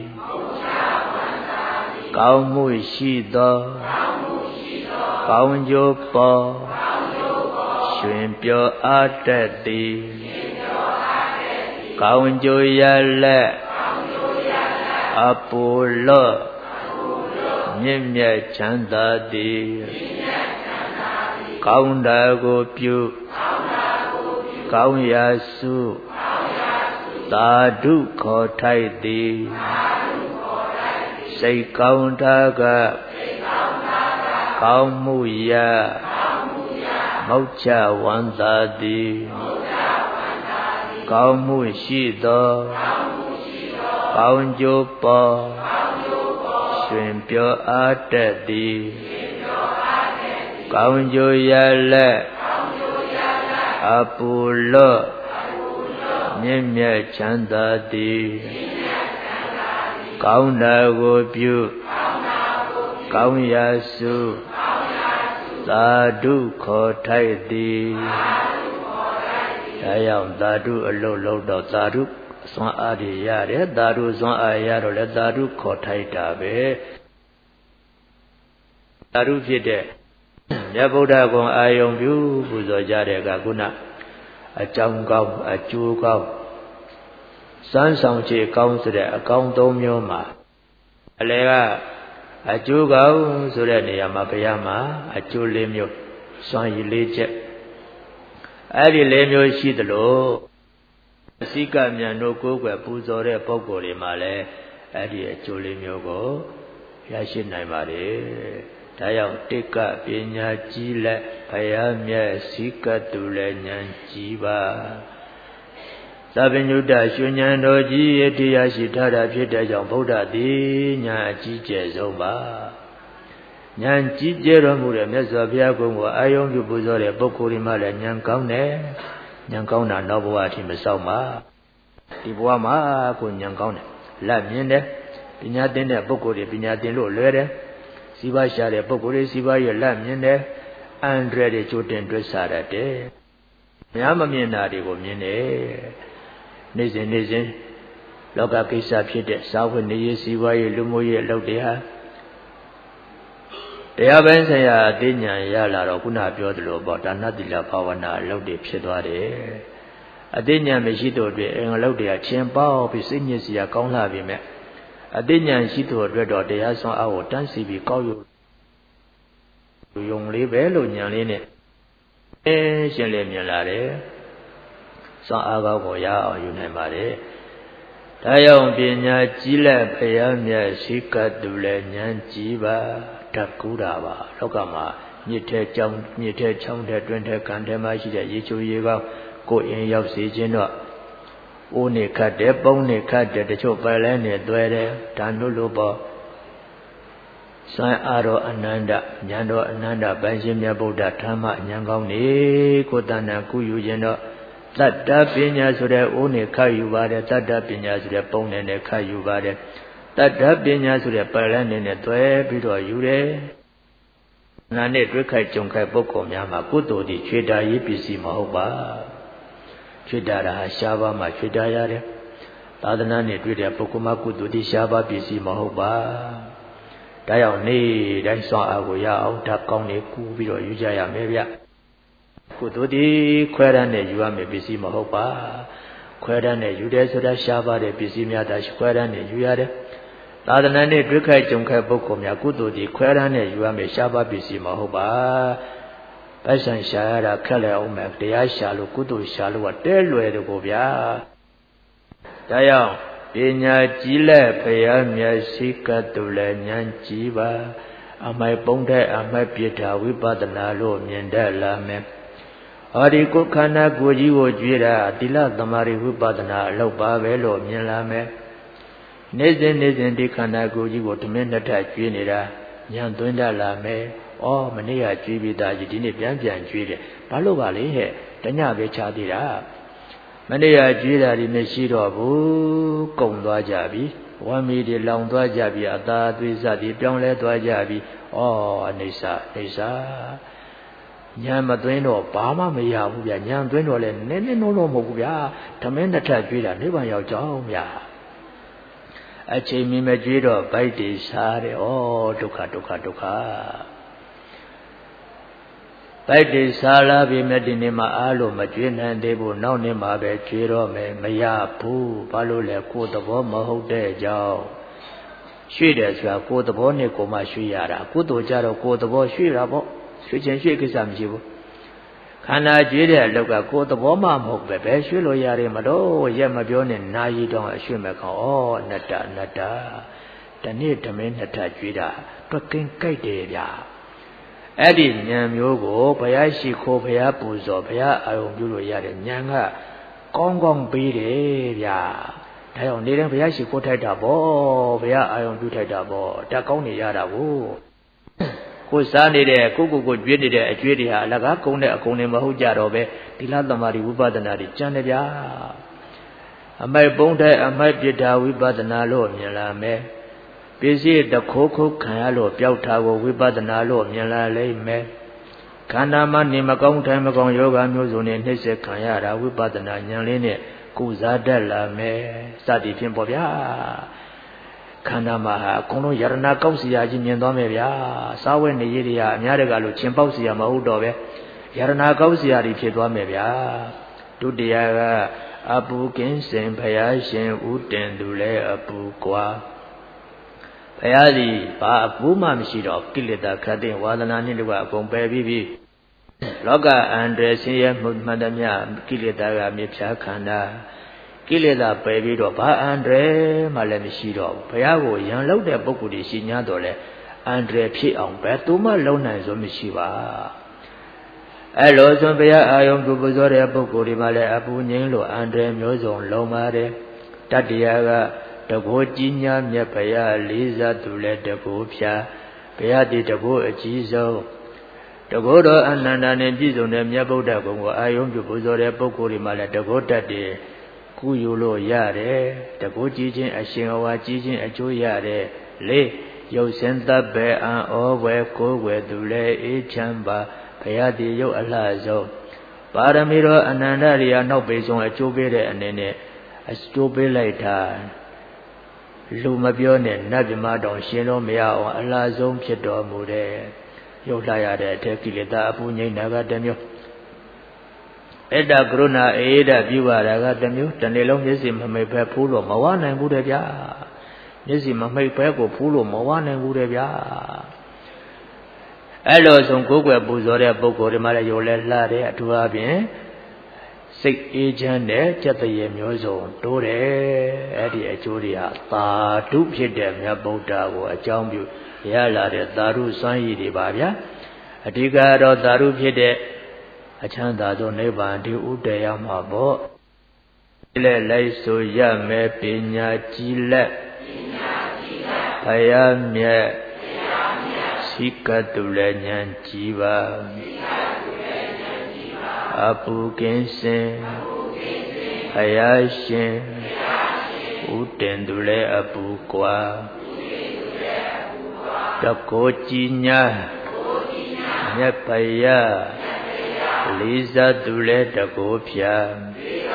cao mù xì đó cao nhô bò xuyên biểu á tè tì cao nhô ya lè á bù lô nhé mẹ chán tà tì cao đà gô biu cao ya su သာဓုခေါ်ထိုက်သည်စိတ်ကောင်းထားကကောင်းမှုရမောက်ချဝမ်းသာသည်ကောင်းမှုရှိသောကောင်းကျိုးပေါ်ရှင်ပြောအားတတ်သည်ကောင်းကျိုးရလက်အပူလော့မြင့်မြတ်ချမ်းသာသည်ကောင်းတာကိုပြုကောင်းရာစုသာဓုခေါ်ထိုက်သည်ဒါကြောင့်သာဓုအလုံးလုံးတော့သာဓုစွမ်းအားတွေရတယ်သာဓုစွမ်းအားရတော့လည်းသာဓုခေါ်ထိုက်တာပဲသာဓုဖြစ်တဲ့မြတ်ဗုဒ္ဓဂုဏ်အာယုံပြုပူဇော်ကြတဲ့ကခုနအကြောင်းကောင်းအကျိုးကောင်းစမ်းဆောင်ခြေကောင်းဆိုတဲ့အကောင်းသုံးမျိုးမှာအလယ်ကအကျိုးကောင်းဆိုတဲ့နေရာမှာဘုရားမှာအကျိုးလေးမျိုးစွမ်းရည်လေးချက်အဲ့ဒီလေးမျိုးရှိသလိုအစိကမြန်တို့ကိုယ်ွယ်ပူဇော်တဲ့ပုဂ္ဂိုလ်တွေမှာလည်းအဲ့ဒီအကျိုးလေးမျိုးကိုရရှိနိုင်ပါတယ်ဒါကြောင့်တိကပညာကြီးလက်ဘုရားမြတ်စိကတုလည်းဉာဏ်ကြီးပါသဗ္ဗညုတရွှေဉာဏ်တော်ကြီးယတိရရှိထားတာဖြစ်တဲ့ကြောင့်ဗုဒ္ဓသည်ဉာဏ်အကြီးကျယ်ဆုံးပါဉာဏ်ကြီးကျယ်တော်မူတဲ့မြတ်စွာဘုရားကိုယ်ကိုအာယုံပြုပူဇော်တဲ့ပုဂ္ဂိုလ်ဒီမှာလည်းဉာဏ်ကောင်းတယ်ဉာဏ်ကောင်းတာနောက်ဘဝအထိမဆောင်ပါဒီဘဝမှာကိုဉာဏ်ကောင်းတယ်လက်မြင်တယ်ပညာသင်တဲ့ပုဂ္ဂိုလ်တွေပညာသင်လို့လွယ်တယ်စီးပွားရှာတဲ့ပုဂ္ဂိုလ်တွေစီးပွားရဲ့လက်မြင်တယ်အန္တရာယ်တွေကြိုတင်တွက်ဆတတ်တယ်များမမြင်တာတွေကိုမြင်တယ်နေ့စဉ်နေ့စဉ်လောကကိစ္စဖြစ်တဲ့စာဝတ်နေရေးစီးပွားရေးလူမှုရေးအလုပ်တွေဟာတရားပိုင်းဆိုင်ရာအသိဉာဏ်ရလာတော့ခုနပြောသလိုပေါ့ဒါနသီလဘာဝနာအလုပ်တွေဖြစ်သွားတယ်အသိဉာဏ်မရှိတော့အတွက်အင်္ဂလုတ်တွေကချင်းပေါက်ပြီးစိတ်ညစ်စရာကောင်းလာပြီမဲ့အသိဉာဏ်ရှိသူအတွက်တော့တရားစွမ်းအားကိုတန်းစီပြီးကောက်ယူယုံလေးပဲလို့ဉာဏ်လေးနဲ့အင်းရှင်းလင်းမြင်လာတယ်စွမ်းအားကောင်းကိုရအောင်ယူနိုင်ပါတယ်ဒါကြောင့်ပညာကြီးလက်ဘုရားမြတ်ရှိကတုလည်းဉာဏ်ကြီးပါတတ်ကူတာပါလောကမှာမြစ်ထဲကြောင်းမြစ်ထဲချောင်းထဲတွင်ထဲကန်ထဲမှာရှိတဲ့ရေချိုရေကောင်းကိုယ်အင်းရောက်စေခြင်းတော့အိုးနေခတ်တယ်ပုံးနေခတ်တယ်တချို့ပယ်လဲနေသွဲတယ်ဒါတို့လိုပေါ့စွမ်းအားတော်အနန္တဉာဏ်တော်အနန္တပန်းရှင်မြတ်ဗုဒ္ဓဓမ္မဉာဏ်ကောင်းနေကိုယ်တဏ္ဍကုယူခြင်းတော့တတ္တပညာဆိုတဲ့အိုးနေခတ်ယူပါတယ်တတ္တပညာဆိုတဲ့ပုံးနေနဲ့ခတ်ယူပါတယ်တတ္တပညာဆိုတဲ့ပယ်လဲနေနဲ့သွဲပြီးတော့ယူတယ်နာနဲ့တွေ့ခိုက်ကြုံခိုက်ပုဂ္ဂိုလ်များမှာကုသိုလ်ဒီခြေတာရေးပစ္စည်းမဟုတ်ပါခြေတာတာဟာရှားပါမှခြေတာရတယ်သာသနာနဲ့တွေ့တဲ့ပုဂ္ဂိုလ်မှာကုသိုလ်ဒီရှားပါပစ္စည်းမဟုတ်ပါဒါကြောင့်နေ့တိုင်းစွမ်းအားကိုရအောင်ဓာတ်ကောင်းနေကူပြီးတော့ယူကြရမယ်ဗျကုသိုလ်ဒီခွဲရမ်းနဲ့ယူရမယ်ပစ္စည်းမဟုတ်ပါခွဲရမ်းနဲ့ယူတယ်ဆိုတာရှားပါတဲ့ပစ္စည်းများဒါခွဲရမ်းနဲ့ယူရတယ်သာသနာနဲ့တွေ့ခိုက်ကြုံခိုက်ပုဂ္ဂိုလ်များကုသိုလ်ဒီခွဲရမ်းနဲ့ယူရမယ်ရှားပါပစ္စည်းမဟုတ်ပါပိုက်ဆံရှာရတာခက်လဲအောင်မယ်တရားရှာလို့ကုသိုလ်ရှာလို့ကတဲလွယ်တယ်ကိုဗျာဒါကြောင့်ပညာကြီးလက်ဘုရားမြတ်ရှိကတုလည်းဉာဏ်ကြီးပါအမိုက်ပုံးတဲ့အမိုက်ပြတာဝိပဿနာလို့မြင်တတ်လာမယ်ဟောဒီကိုယ်ခန္ဓာကိုယ်ကြီးကိုကြွေးတာသီလသမာဓိဝိပဿနာအလုပ်ပါပဲလို့မြင်လာမယ်နေ့စဉ်နေ့စဉ်ဒီခန္ဓာကိုယ်ကြီးကိုဓမင်းနှစ်ထပ်ကြွေးနေတာဉာဏ်သွင်းတတ်လာမယ်ဩမနေ့ကကြွေးပြီးသားကြီးဒီနေ့ပြန်ပြန်ကြွေးတယ်ဘာလို့ပါလဲဟဲ့တညပဲချသေးတာမနေ့ကကြွေးတာဒီမရှိတော့ဘူးကုံသွားကြပြီဝမ်းမီတွေလောင်သွားကြပြီအသာသွေးစသည်ပြောင်းလဲသွားကြပြီဩအိဋ္ဌအိဋ္ဌဉာဏ်မသွင်းတော့ဘာမှမရဘူးဗျာဉာဏ်သွင်းတော့လဲနည်းနည်းလုံးလုံးမဟုတ်ဘူးဗျာဓမင်းနှစ်ထပ်ကြွေးတာနိဗ္ဗာန်ရောက်ကြောင်းဗျာအချိန်မီမကြွေးတော့ဗိုက်တွေစားတယ်ဩဒုက္ခဒုက္ခဒုက္ခဗိုက်တွေစားလာပြီမဲ့ဒီနေ့မှအားလို့မကြွေးနိုင်သေးဘူးနောက်နေ့မှပဲကြွေးတော့မယ်မရဘူးဘာလို့လဲကိုယ်သဘောမဟုတ်တဲ့ကြောင့်ရွှေ့တယ်ဆိုတာကိုယ်သဘောနဲ့ကိုယ်မှရွှေ့ရတာကုသိုလ်ကြတော့ကိုယ်သဘောရွှေ့တာပေါ့ရွှေ့ခြင်းရွှေ့ကိစ္စမရှိဘူးခ Khana Julia Loka go the Woma Mobe, Beshulo Yari Mado, Yamabion and Nayi don't assume a call, Nata, Nata, the need to mean Nata Juda, talking Kaidea. Adi Nyam Yogo, Payashi Ko Paya Puzo, Paya, I will do Yari Nyanga, Gong Gong Bide, ya. I only didn't Payashi Ko Taitabo, Paya, I will do Taitabo, Takoni Yada Woo. Who Sunday there, Kuku could read it at Judia, Laga Kone, a Kone Mahuja Robe, Tilatamari, Ubadanari, Chanabia. A my bonda, a my bida, Wibadanalo, Milame. Busy the Coco, Kayalo, Piautago, Wibadanalo, Milale, me. Kanama Nimakong Tamagon Yoga Muzun in his Kayara, Wibadana, Yaline, Kuzadella, me, Sadi Pimpobia. Kanama, Kono Yarna Kausia, Jindomevia, Sawen Nigeria, Nyaragalu, Chimpausia, Maudove, Yarna Kausia, Ripidomevia, Tudiaga, Abu Kinsen, Payashin, Uten, Dule, Abu Qua Payadi, Pa Puma Mishido, Kilita, Kadin, Wadanani, Gombe, Bibi, Loga, Andresia, Madamia, Kilita, Mipsa Kanda. Kileda baby do ba Andre Malemishiro, Payago, young low their book with the senior dole, Andre P. on Betuma Lona Zomishiva. Hello, Zombia, I am to Buzore Bokuri Male Abu Nilo, Andre Muzon, Lomare, Tatiaga, the Gojinia, Nyapaya, Liza to let the Gopia, Payadi the Go a Chizo. The Godo and Nanan and Jizon, Yaboda, I am to Buzore Bokuri Male, the Gotati. Kuyulo yare, the good teaching a shingawa teaching a Jew yare, lay, yo send the bear and all where go where to lay a chamba, Payadi yo alazo. Paramiro and Andaria no based on a Jubile and in a stupid later. Lumabione, Nabimado, Shino Mea or Alazo Piedo Mude. Yo layade, Tekilita, Puny Nagademio. Eda Gruna, Eda Viva, Ragademu, Tanelong, Yesim, Mape Pulo, Mawan and Gudevia. Yesim, Mape Pulo, Mawan and Gudevia. Hello, some Google Buzore, Boko, Malayola, Lade, to Abin. Sick agent, Chataye Muzo, Tore, Eddie Julia, Ta, two Pidem, Yabota, a Jambu, Yala, Daru, Sanyi, the Babia. A Tigaro, Daru Pide. A chanda do neba di udayama bo. Le lay so ya me pinya chile. Payamye. Sikatule nyan jiva. Apu kinsin. Payashin. Utendule apu kwa. Dako chinya. Nyapaya. Liza Dule the Gopia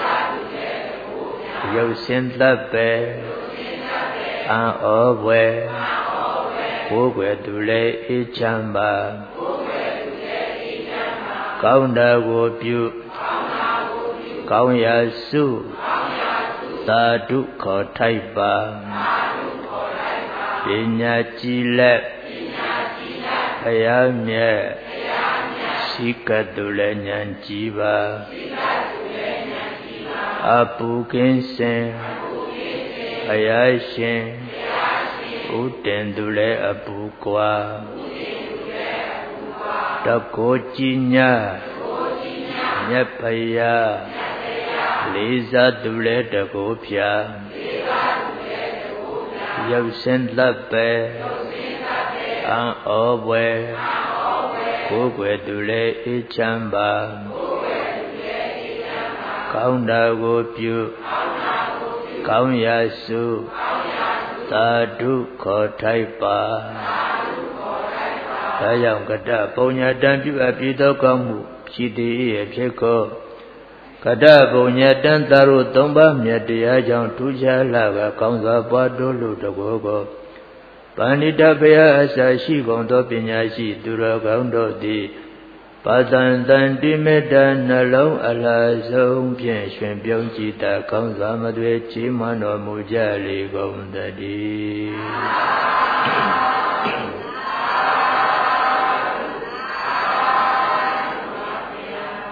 Yosin the Bear and Owe Owe Dule Ichamba Kaunda Gopu Kaunya Su Sadu Kotaiba Pinya Chile Payamye Sikatule nyan jiva Apu kinsin Ayashin Utendule apu kwa Tako chinya Nyapaya Liza dule tako pya Yosin lape An owe Kukwe dule ichamba Kaunda gopyu Kaunya su Sadu kotaipa Sayang kata Paunya dan juga pita kamu Siti iya peko Kata paunya dan taruh tomba Miadia jang tuja laga Kaunsa padulu dagogo Panita paya asa shi gonto pinya shi Dura kaunto di Patan tan di medan nalong ala song Pian xuan piong cita Kaunsa madwe cimano mujali gonta di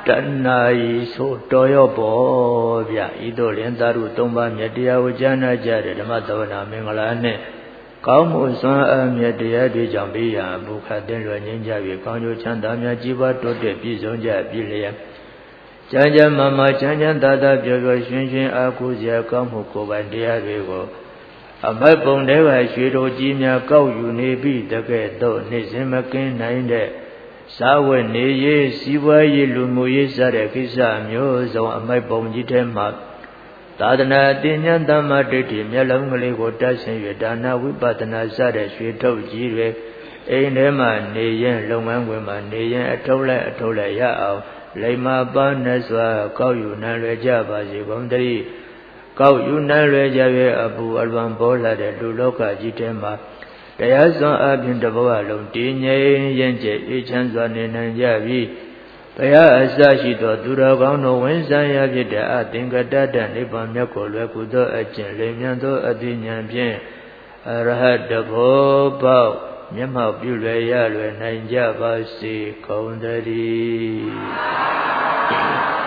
တဏှာဤဆိုတော်ရောပေါ်ဗျဤတို့လင်သာရုသုံးပါးမြတ်တရားကိုကြားနာကြတဲ့ဓမ္မသဝနာမင်္ဂလာနှင့်ကောင်းမှုစွမ်းအားမြတ်တရားတွေကြောင့်ဘေးရန်ဘုခတ်တဲ့လွယ်ငြိမ်းကြ၍ကောင်းကျိုးချမ်းသာများကြီးပွားတိုးတက်ပြည့်စုံကြပြီလျက်ကျမ်းကျမ်းမာမာချမ်းချမ်းသာသာပျော်ပျော်ရွှင်ရွှင်အားကိုးစရာကောင်းမှုကိုယ်ပိုင်တရားတွေကိုအမိုက်ပုံတဲကရွှေတော်ကြီးများကောက်ယူနေပြီးတကဲ့သို့နှိမ့်စင်မကင်းနိုင်တဲ့စာဝတ်နေရေးစီးပွားရေးလူမှုရေးစတဲ့ကိစ္စမျိုးစုံအမိုက်ပုံကြီးထဲမှာသာသနာတင်ညာတမ္မာဒိဋ္ဌိမျက်လုံးကလေးကိုတတ်ဆင်၍ဒါနဝိပဿနာစတဲ့ရွှေထုတ်ကြီးတွေအိမ်ထဲမှာနေရင်လုပ်ငန်းခွင်မှာနေရင်အထုပ်လိုက်အထုပ်လိုက်ရအောင်လိမ္မာပန်းနဲ့စွာကောက်ယူနိုင်လွယ်ကြပါစေကုန်သတည်းကောက်ယူနိုင်လွယ်ကြ၍အပူအလွန်ပေါ်လာတဲ့လူလောကကြီးထဲမှာတရားစွမ်းအပြင်တဘဝလုံးတည်ငြိမ်ရင်ကျအေးချမ်းစွာနေနိုင်ကြပြီးဘုရားအစရှိသောသူတော်ကောင်းတို့ဝိဇ္ဇာရဖြစ်တဲ့အသင်္ကတတနိဗ္ဗာန်မြတ်ကိုလွယ်ကူသောအကျင့်လင်းမြန်သောအသိဉာဏ်ဖြင့်အရဟတဘောပေါက်မျက်မှောက်ပြုလွယ်ရလွယ်နိုင်ကြပါစေကုန်သတည်း